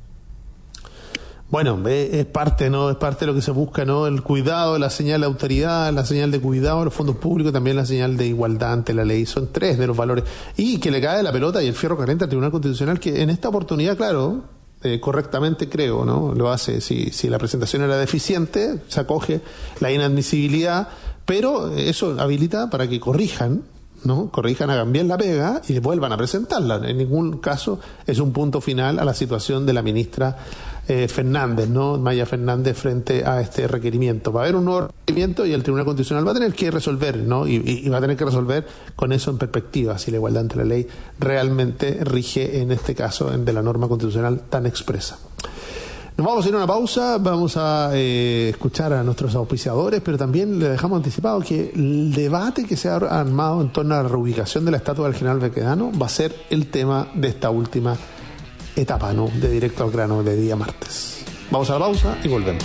Speaker 2: Bueno, es parte, ¿no? Es parte de lo que se busca, ¿no? El cuidado, la señal de autoridad, la señal de cuidado de los fondos públicos, también la señal de igualdad ante la ley. Son tres de los valores. Y que le cae la pelota y el fierro caliente al Tribunal Constitucional, que en esta oportunidad, claro, eh, correctamente creo, ¿no? Lo hace. Si, si la presentación era deficiente, se acoge la inadmisibilidad, pero eso habilita para que corrijan, ¿no? Corrijan, hagan bien la pega y vuelvan a presentarla. En ningún caso es un punto final a la situación de la ministra eh, Fernández, ¿no? Maya Fernández, frente a este requerimiento. Va a haber un nuevo requerimiento y el Tribunal Constitucional va a tener que resolver, ¿no? Y, y, y va a tener que resolver con eso en perspectiva, si la igualdad ante la ley realmente rige en este caso en, de la norma constitucional tan expresa. Nos vamos a ir a una pausa, vamos a eh, escuchar a nuestros auspiciadores, pero también le dejamos anticipado que el debate que se ha armado en torno a la reubicación de la estatua del general Baquedano va a ser el tema de esta última etapa, ¿no? De Directo al Grano de día martes. Vamos a la pausa y volvemos.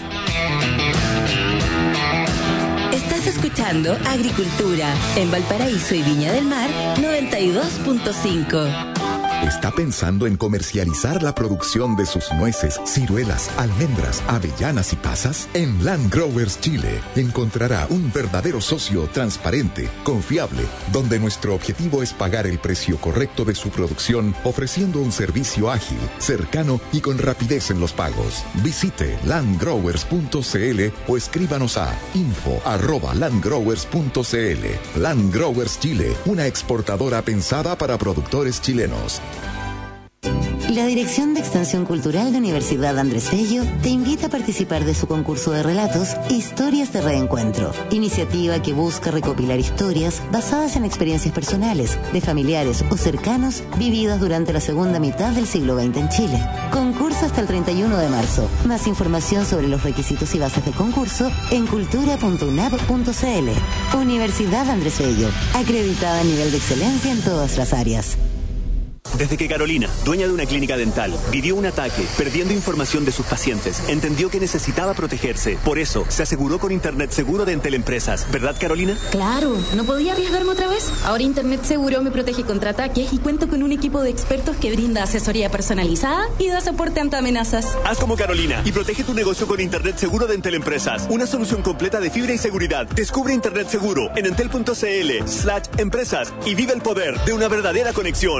Speaker 5: Estás escuchando Agricultura en Valparaíso y Viña del Mar noventa y dos punto cinco.
Speaker 9: ¿Está pensando en comercializar la producción de sus nueces, ciruelas, almendras, avellanas y pasas? En Land Growers Chile encontrará un verdadero socio transparente, confiable, donde nuestro objetivo es pagar el precio correcto de su producción, ofreciendo un servicio ágil, cercano y con rapidez en los pagos. Visite land growers punto c l o escríbanos a info arroba land growers punto c l. Land Growers Chile, una exportadora pensada para productores chilenos.
Speaker 11: La Dirección de Extensión Cultural de Universidad Andrés Bello te invita a participar de su concurso de relatos Historias de Reencuentro, iniciativa que busca recopilar historias basadas en experiencias personales, de familiares o cercanos vividas durante la segunda mitad del siglo veinte en Chile. Concurso hasta el treinta y uno de marzo. Más información sobre los requisitos y bases del concurso en cultura punto u n a p punto c l. Universidad Andrés Bello, acreditada a nivel de excelencia en todas las áreas.
Speaker 6: Desde que Carolina, dueña de una clínica dental, vivió un ataque, perdiendo información de sus pacientes, entendió que necesitaba protegerse. Por eso, se aseguró con Internet Seguro de Entel Empresas. ¿Verdad, Carolina?
Speaker 7: Claro, ¿no podía arriesgarme otra vez? Ahora Internet Seguro me protege contra ataques y cuento con un equipo de expertos que brinda asesoría personalizada y da soporte ante amenazas.
Speaker 6: Haz como Carolina y protege tu negocio con Internet Seguro de Entel Empresas. Una solución completa de fibra y seguridad. Descubre Internet Seguro en entel punto c l slash empresas y vive el poder de una verdadera conexión.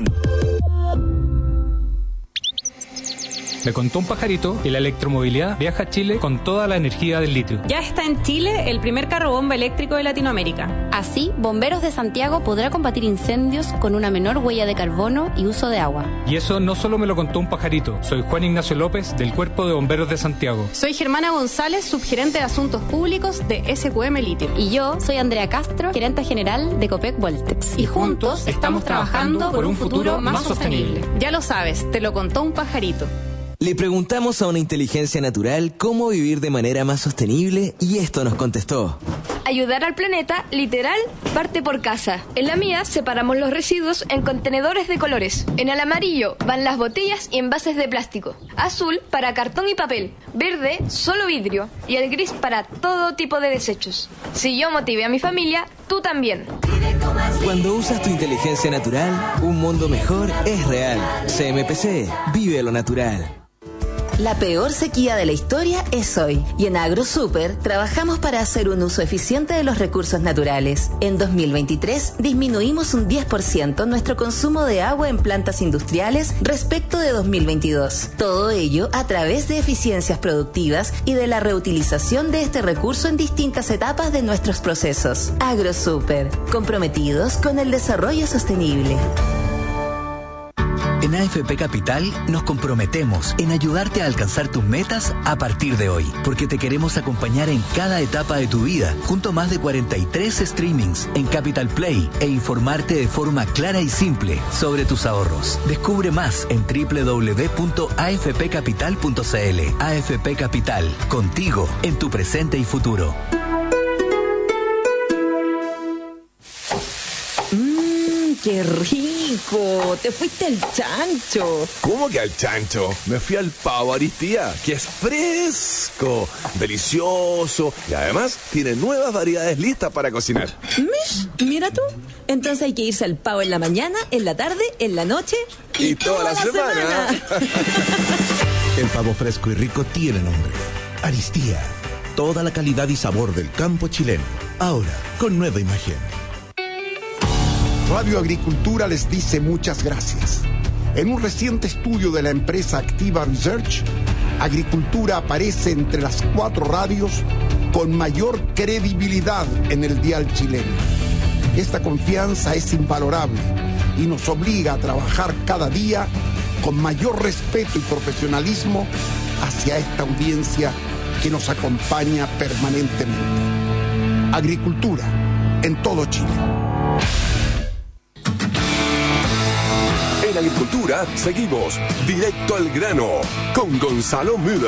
Speaker 12: Me contó un pajarito que la electromovilidad viaja a Chile con toda la energía del litio.
Speaker 13: Ya está en Chile el primer carro bomba eléctrico de Latinoamérica.
Speaker 14: Así, Bomberos de Santiago podrá combatir incendios con una menor huella de carbono y uso de agua.
Speaker 12: Y eso no solo me lo contó un pajarito. Soy Juan Ignacio López, del Cuerpo de Bomberos de Santiago.
Speaker 13: Soy Germana González, subgerente de Asuntos Públicos de S Q M Litio.
Speaker 14: Y yo soy Andrea Castro, gerente general de Copec Voltex.
Speaker 13: Y juntos estamos trabajando por un futuro más sostenible. Ya lo sabes, te lo contó un pajarito.
Speaker 15: Le preguntamos a una inteligencia natural cómo vivir de manera más sostenible y esto nos contestó.
Speaker 16: Ayudar al planeta, literal, parte por casa. En la mía separamos los residuos en contenedores de colores. En el amarillo van las botellas y envases de plástico. Azul para cartón y papel. Verde, solo vidrio. Y el gris para todo tipo de desechos. Si yo motivé a mi familia, tú también.
Speaker 15: Cuando usas tu inteligencia natural, un mundo mejor es real. C M P C, vive lo natural.
Speaker 5: La peor sequía de la historia es hoy, y en AgroSuper trabajamos para hacer un uso eficiente de los recursos naturales. En dos mil veintitrés disminuimos un diez por ciento nuestro consumo de agua en plantas industriales respecto de dos mil veintidós. Todo ello a través de eficiencias productivas y de la reutilización de este recurso en distintas etapas de nuestros procesos. AgroSuper, comprometidos con el desarrollo sostenible.
Speaker 17: En A F P Capital nos comprometemos en ayudarte a alcanzar tus metas a partir de hoy, porque te queremos acompañar en cada etapa de tu vida, junto a más de cuarenta y tres streamings en Capital Play e informarte de forma clara y simple sobre tus ahorros. Descubre más en doble u doble u doble u punto a f p capital punto c l. A F P Capital, contigo en tu presente y futuro.
Speaker 5: ¡Qué rico! ¡Te fuiste al chancho!
Speaker 1: ¿Cómo que al chancho? Me fui al Pavo Aristía, que es fresco, delicioso y además tiene nuevas variedades listas para cocinar.
Speaker 5: Mish, mira tú. Entonces hay que irse al Pavo en la mañana, en la tarde, en la noche y,
Speaker 1: y toda, toda la, la semana. semana.
Speaker 18: El pavo fresco y rico tiene nombre. Aristía. Toda la calidad y sabor del campo chileno. Ahora, con nueva imagen.
Speaker 19: Radio Agricultura les dice muchas gracias. En un reciente estudio de la empresa Activa Research, Agricultura aparece entre las cuatro radios con mayor credibilidad en el dial chileno. Esta confianza es invalorable y nos obliga a trabajar cada día con mayor respeto y profesionalismo hacia esta audiencia que nos acompaña permanentemente. Agricultura en todo Chile.
Speaker 1: En Agricultura seguimos directo al grano con Gonzalo Müller.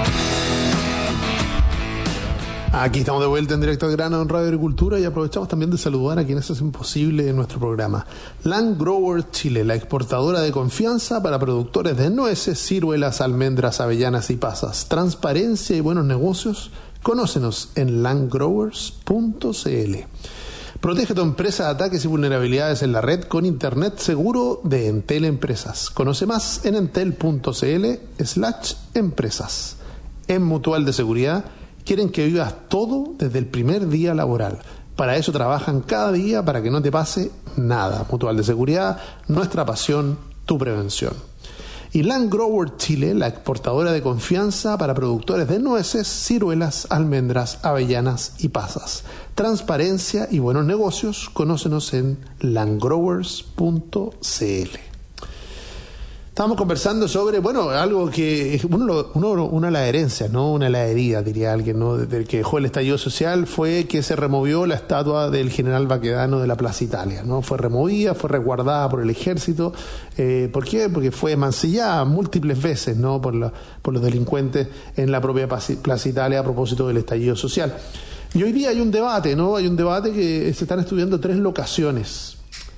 Speaker 2: Aquí estamos de vuelta en Directo al Grano en Radio Agricultura y aprovechamos también de saludar a quienes hacen posible nuestro programa. Land Grower Chile, la exportadora de confianza para productores de nueces, ciruelas, almendras, avellanas y pasas. Transparencia y buenos negocios. Conócenos en land growers punto c l. Protege tu empresa de ataques y vulnerabilidades en la red con Internet seguro de Entel Empresas. Conoce más en entel punto c l slash empresas. En Mutual de Seguridad quieren que vivas todo desde el primer día laboral. Para eso trabajan cada día para que no te pase nada. Mutual de Seguridad, nuestra pasión, tu prevención. Y Land Grower Chile, la exportadora de confianza para productores de nueces, ciruelas, almendras, avellanas y pasas. Transparencia y buenos negocios, conócenos en land growers punto c l. Estábamos conversando sobre, bueno, algo que uno, uno, una de las herencias, ¿no? Una de las heridas, diría alguien, ¿no? Desde que dejó el estallido social fue que se removió la estatua del general Baquedano de la Plaza Italia, ¿no? Fue removida, fue resguardada por el ejército. Eh, ¿Por qué? Porque fue mancillada múltiples veces, ¿no? Por, la, por los delincuentes en la propia Plaza Italia a propósito del estallido social. Y hoy día hay un debate, ¿no? Hay un debate que se están estudiando tres locaciones.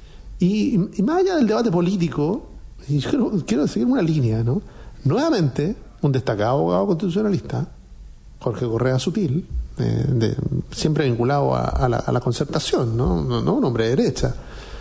Speaker 2: Y, y más allá del debate político, y yo quiero, quiero seguir una línea, ¿no? Nuevamente, un destacado abogado constitucionalista, Jorge Correa Sutil, eh, de, siempre vinculado a, a, la, a la concertación, ¿no? No, no un hombre de derecha,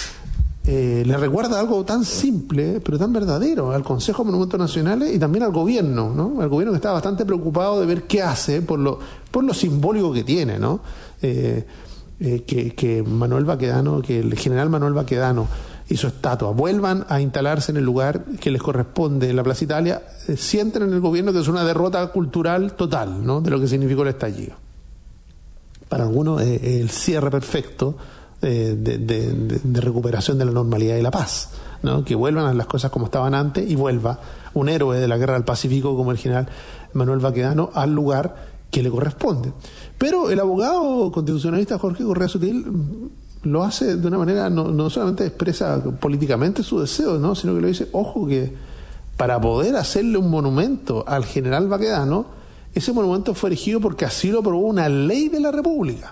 Speaker 2: eh, le recuerda algo tan simple, pero tan verdadero, al Consejo de Monumentos Nacionales y también al gobierno, ¿no? Al gobierno que está bastante preocupado de ver qué hace por lo, por lo simbólico que tiene, ¿no? Eh, eh, que, que Manuel Baquedano, que el general Manuel Baquedano y su estatua vuelvan a instalarse en el lugar que les corresponde en la Plaza Italia, eh, sienten en el gobierno que es una derrota cultural total, ¿no? De lo que significó el estallido. Para algunos es eh, el cierre perfecto eh, de, de, de, de recuperación de la normalidad y la paz, ¿no? Que vuelvan a las cosas como estaban antes y vuelva un héroe de la Guerra del Pacífico como el general Manuel Baquedano al lugar que le corresponde. Pero el abogado constitucionalista Jorge Correa Sutil lo hace de una manera, no, no solamente expresa políticamente su deseo, ¿no? Sino que lo dice, ojo que para poder hacerle un monumento al general Baquedano, ese monumento fue erigido porque así lo aprobó una ley de la República,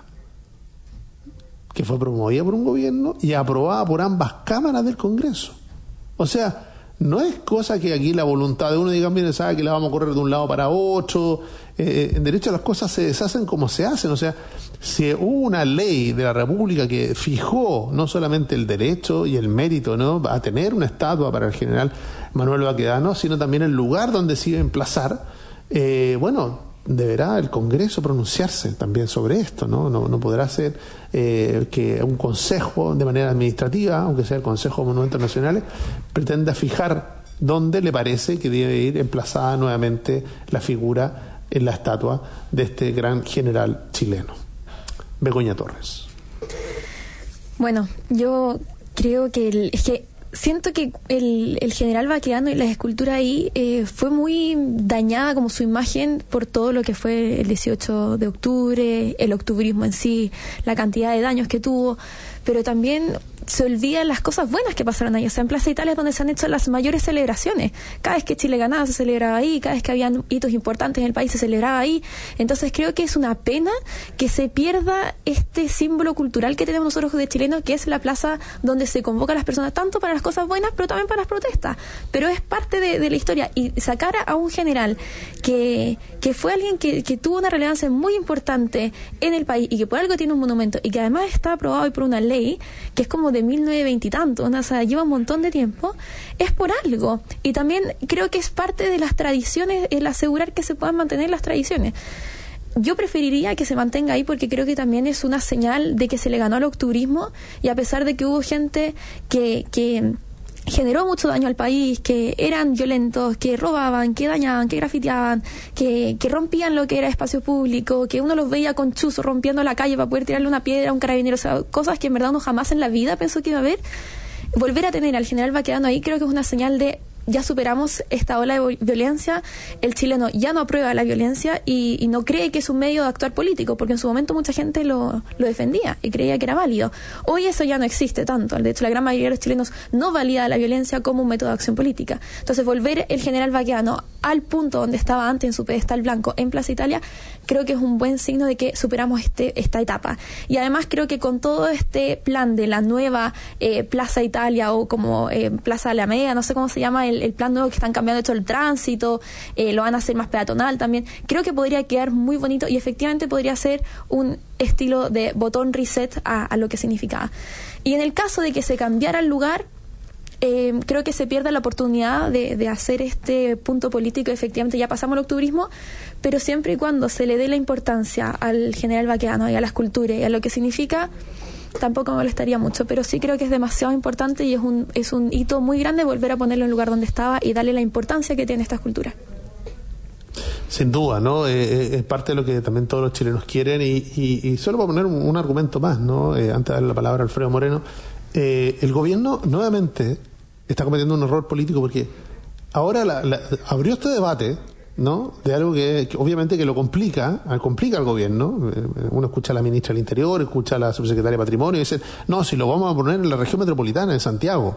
Speaker 2: que fue promovida por un gobierno y aprobada por ambas cámaras del Congreso. O sea, No es cosa que aquí la voluntad de uno diga, mire, sabe que la vamos a correr de un lado para otro. Eh, en derecho las cosas se deshacen como se hacen. O sea, si hubo una ley de la República que fijó no solamente el derecho y el mérito, ¿no?, a tener una estatua para el general Manuel Baquedano, sino también el lugar donde se iba a emplazar, eh, bueno, deberá el Congreso pronunciarse también sobre esto, ¿no? No, no podrá ser eh, que un consejo de manera administrativa, aunque sea el Consejo de Monumentos Nacionales, pretenda fijar dónde le parece que debe ir emplazada nuevamente la figura en la estatua de este gran general chileno. Begoña Torres.
Speaker 4: Bueno, yo creo que el, es que siento que el, el general Baquedano y la escultura ahí eh, fue muy dañada como su imagen por todo lo que fue el dieciocho de octubre, el octubrismo en sí, la cantidad de daños que tuvo, pero también se olvidan las cosas buenas que pasaron ahí. O sea, en Plaza Italia es donde se han hecho las mayores celebraciones. Cada vez que Chile ganaba se celebraba ahí, cada vez que habían hitos importantes en el país se celebraba ahí. Entonces creo que es una pena que se pierda este símbolo cultural que tenemos nosotros de chilenos, que es la plaza donde se convoca a las personas tanto para las cosas buenas, pero también para las protestas. Pero es parte de, de la historia. Y sacar a un general que, que fue alguien que, que tuvo una relevancia muy importante en el país y que por algo tiene un monumento y que además está aprobado hoy por una ley que es como de mil novecientos veinte y tanto, ¿no? O sea, lleva un montón de tiempo, es por algo. Y también creo que es parte de las tradiciones el asegurar que se puedan mantener las tradiciones. Yo preferiría que se mantenga ahí porque creo que también es una señal de que se le ganó al octubrismo, y a pesar de que hubo gente que, que generó mucho daño al país, que eran violentos, que robaban, que dañaban, que grafiteaban, que, que rompían lo que era espacio público, que uno los veía con chuzo rompiendo la calle para poder tirarle una piedra a un carabinero, o sea, cosas que en verdad uno jamás en la vida pensó que iba a haber. Volver a tener al general Baquedano ahí creo que es una señal de ya superamos esta ola de violencia, el chileno ya no aprueba la violencia y, y no cree que es un medio de actuar político, porque en su momento mucha gente lo, lo defendía y creía que era válido. Hoy eso ya no existe tanto, de hecho la gran mayoría de los chilenos no valida la violencia como un método de acción política. Entonces volver el general Baquedano al punto donde estaba antes en su pedestal blanco en Plaza Italia, creo que es un buen signo de que superamos este, esta etapa. Y además creo que con todo este plan de la nueva eh, Plaza Italia o como eh, Plaza Alameda, no sé cómo se llama el, el plan nuevo que están cambiando de hecho el tránsito, eh, lo van a hacer más peatonal también, creo que podría quedar muy bonito y efectivamente podría ser un estilo de botón reset a, a lo que significaba. Y en el caso de que se cambiara el lugar, Eh, creo que se pierde la oportunidad de, de hacer este punto político. Efectivamente ya pasamos al octubrismo, pero siempre y cuando se le dé la importancia al general Baquedano y a la escultura y a lo que significa, tampoco me molestaría mucho, pero sí creo que es demasiado importante y es un, es un hito muy grande volver a ponerlo en el lugar donde estaba y darle la importancia que tiene esta escultura.
Speaker 2: Sin duda, ¿no? Eh, es parte de lo que también todos los chilenos quieren y, y, y solo para poner un, un argumento más, ¿no? Eh, antes de darle la palabra a Alfredo Moreno, eh, el gobierno nuevamente está cometiendo un error político porque ahora la, la, abrió este debate, ¿no?, de algo que, que obviamente que lo complica, complica al gobierno. Uno escucha a la ministra del Interior, escucha a la subsecretaria de Patrimonio y dice, no, si lo vamos a poner en la región metropolitana, en Santiago.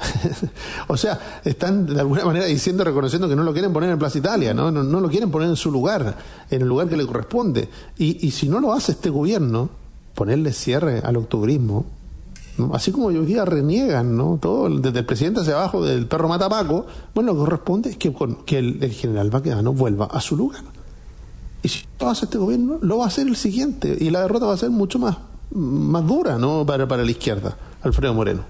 Speaker 2: O sea, están de alguna manera diciendo, reconociendo que no lo quieren poner en Plaza Italia, ¿no? No, no lo quieren poner en su lugar, en el lugar que le corresponde. Y, y si no lo hace este gobierno, ponerle cierre al octubrismo, ¿no? Así como hoy día reniegan, ¿no?, todo, desde el presidente hacia abajo, del perro mata a Paco, bueno, lo que corresponde es que, con, que el, el general Baquedano vuelva a su lugar. Y si lo hace este gobierno, lo va a hacer el siguiente, y la derrota va a ser mucho más, más dura, ¿no?, para, para la izquierda. Alfredo Moreno.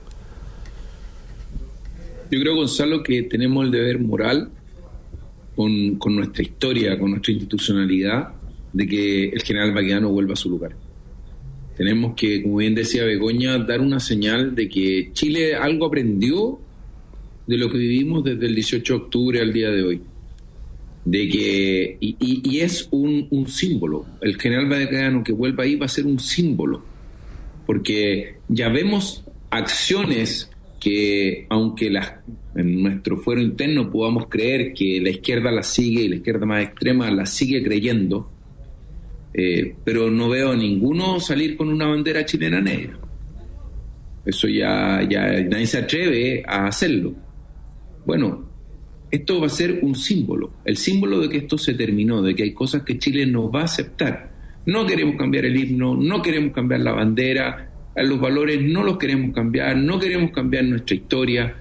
Speaker 3: Yo creo, Gonzalo, que tenemos el deber moral con, con nuestra historia, con nuestra institucionalidad, de que el general Baquedano vuelva a su lugar. Tenemos que, como bien decía Begoña, dar una señal de que Chile algo aprendió de lo que vivimos desde el dieciocho de octubre al día de hoy. De que, y, y, y es un, un símbolo. El general Baquedano que vuelva ahí va a ser un símbolo. Porque ya vemos acciones que, aunque las, en nuestro fuero interno podamos creer que la izquierda las sigue y la izquierda más extrema las sigue creyendo, Eh, pero no veo a ninguno salir con una bandera chilena negra. Eso ya, ya nadie se atreve a hacerlo. Bueno, esto va a ser un símbolo, el símbolo de que esto se terminó, de que hay cosas que Chile no va a aceptar. No queremos cambiar el himno, no queremos cambiar la bandera, los valores no los queremos cambiar, no queremos cambiar nuestra historia.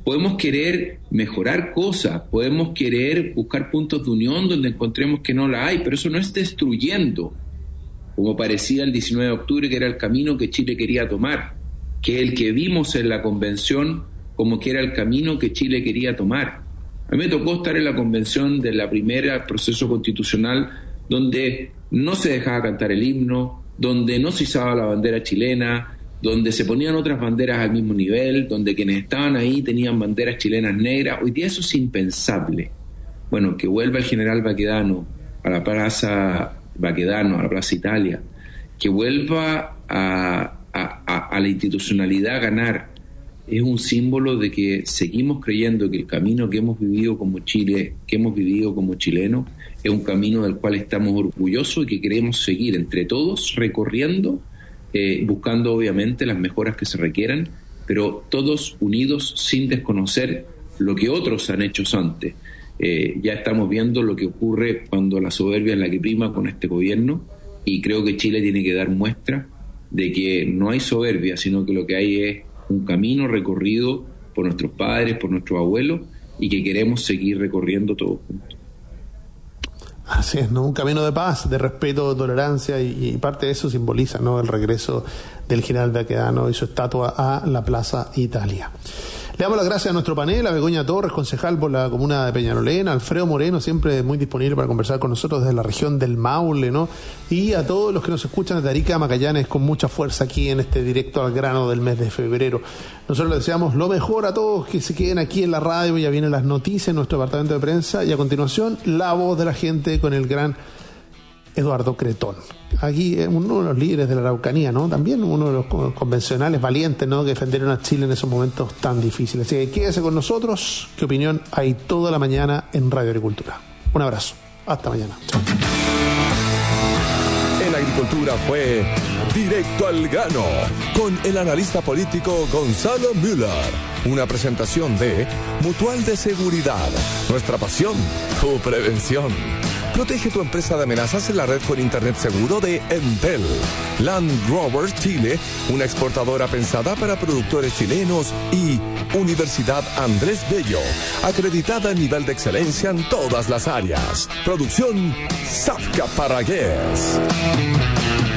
Speaker 3: podemos querer mejorar cosas, podemos querer buscar puntos de unión donde encontremos que no la hay, pero eso no es destruyendo, como parecía el diecinueve de octubre, que era el camino que Chile quería tomar, que el que vimos en la convención como que era el camino que Chile quería tomar. A mí me tocó estar en la convención de la primera proceso constitucional, donde no se dejaba cantar el himno, donde no se izaba la bandera chilena, donde se ponían otras banderas al mismo nivel, donde quienes estaban ahí tenían banderas chilenas negras. Hoy día eso es impensable. Bueno, que vuelva el general Baquedano a la Plaza Baquedano, a la Plaza Italia, que vuelva a, a, a, a la institucionalidad a ganar, es un símbolo de que seguimos creyendo que el camino que hemos vivido como Chile, que hemos vivido como chilenos, es un camino del cual estamos orgullosos y que queremos seguir entre todos recorriendo, Eh, buscando obviamente las mejoras que se requieran, pero todos unidos sin desconocer lo que otros han hecho antes. Eh, ya estamos viendo lo que ocurre cuando la soberbia es la que prima con este gobierno, y creo que Chile tiene que dar muestra de que no hay soberbia, sino que lo que hay es un camino recorrido por nuestros padres, por nuestros abuelos, y que queremos seguir recorriendo todos juntos.
Speaker 2: Así es, ¿no? Un camino de paz, de respeto, de tolerancia, y, y parte de eso simboliza, ¿no?, el regreso del general Baquedano y su estatua a la Plaza Italia. Le damos las gracias a nuestro panel, a Begoña Torres, concejal por la comuna de Peñalolén, a Alfredo Moreno, siempre muy disponible para conversar con nosotros desde la región del Maule, ¿no? Y a todos los que nos escuchan desde Arica a Magallanes con mucha fuerza aquí en este directo al grano del mes de febrero. Nosotros les deseamos lo mejor a todos, que se queden aquí en la radio. Ya vienen las noticias en nuestro departamento de prensa, y a continuación La Voz de la Gente con el gran Eduardo Cretón. Aquí uno de los líderes de la Araucanía, ¿no? También uno de los convencionales valientes, ¿no?, que defendieron a Chile en esos momentos tan difíciles. Así que quédese con nosotros. ¿Qué opinión hay toda la mañana en Radio Agricultura? Un abrazo. Hasta mañana. Chao.
Speaker 1: En Agricultura fue Directo al Grano con el analista político Gonzalo Müller. Una presentación de Mutual de Seguridad. Nuestra pasión, tu prevención. Protege tu empresa de amenazas en la red con Internet seguro de Entel. Land Rover Chile, una exportadora pensada para productores chilenos. Y Universidad Andrés Bello, acreditada a nivel de excelencia en todas las áreas. Producción Safka Paragués.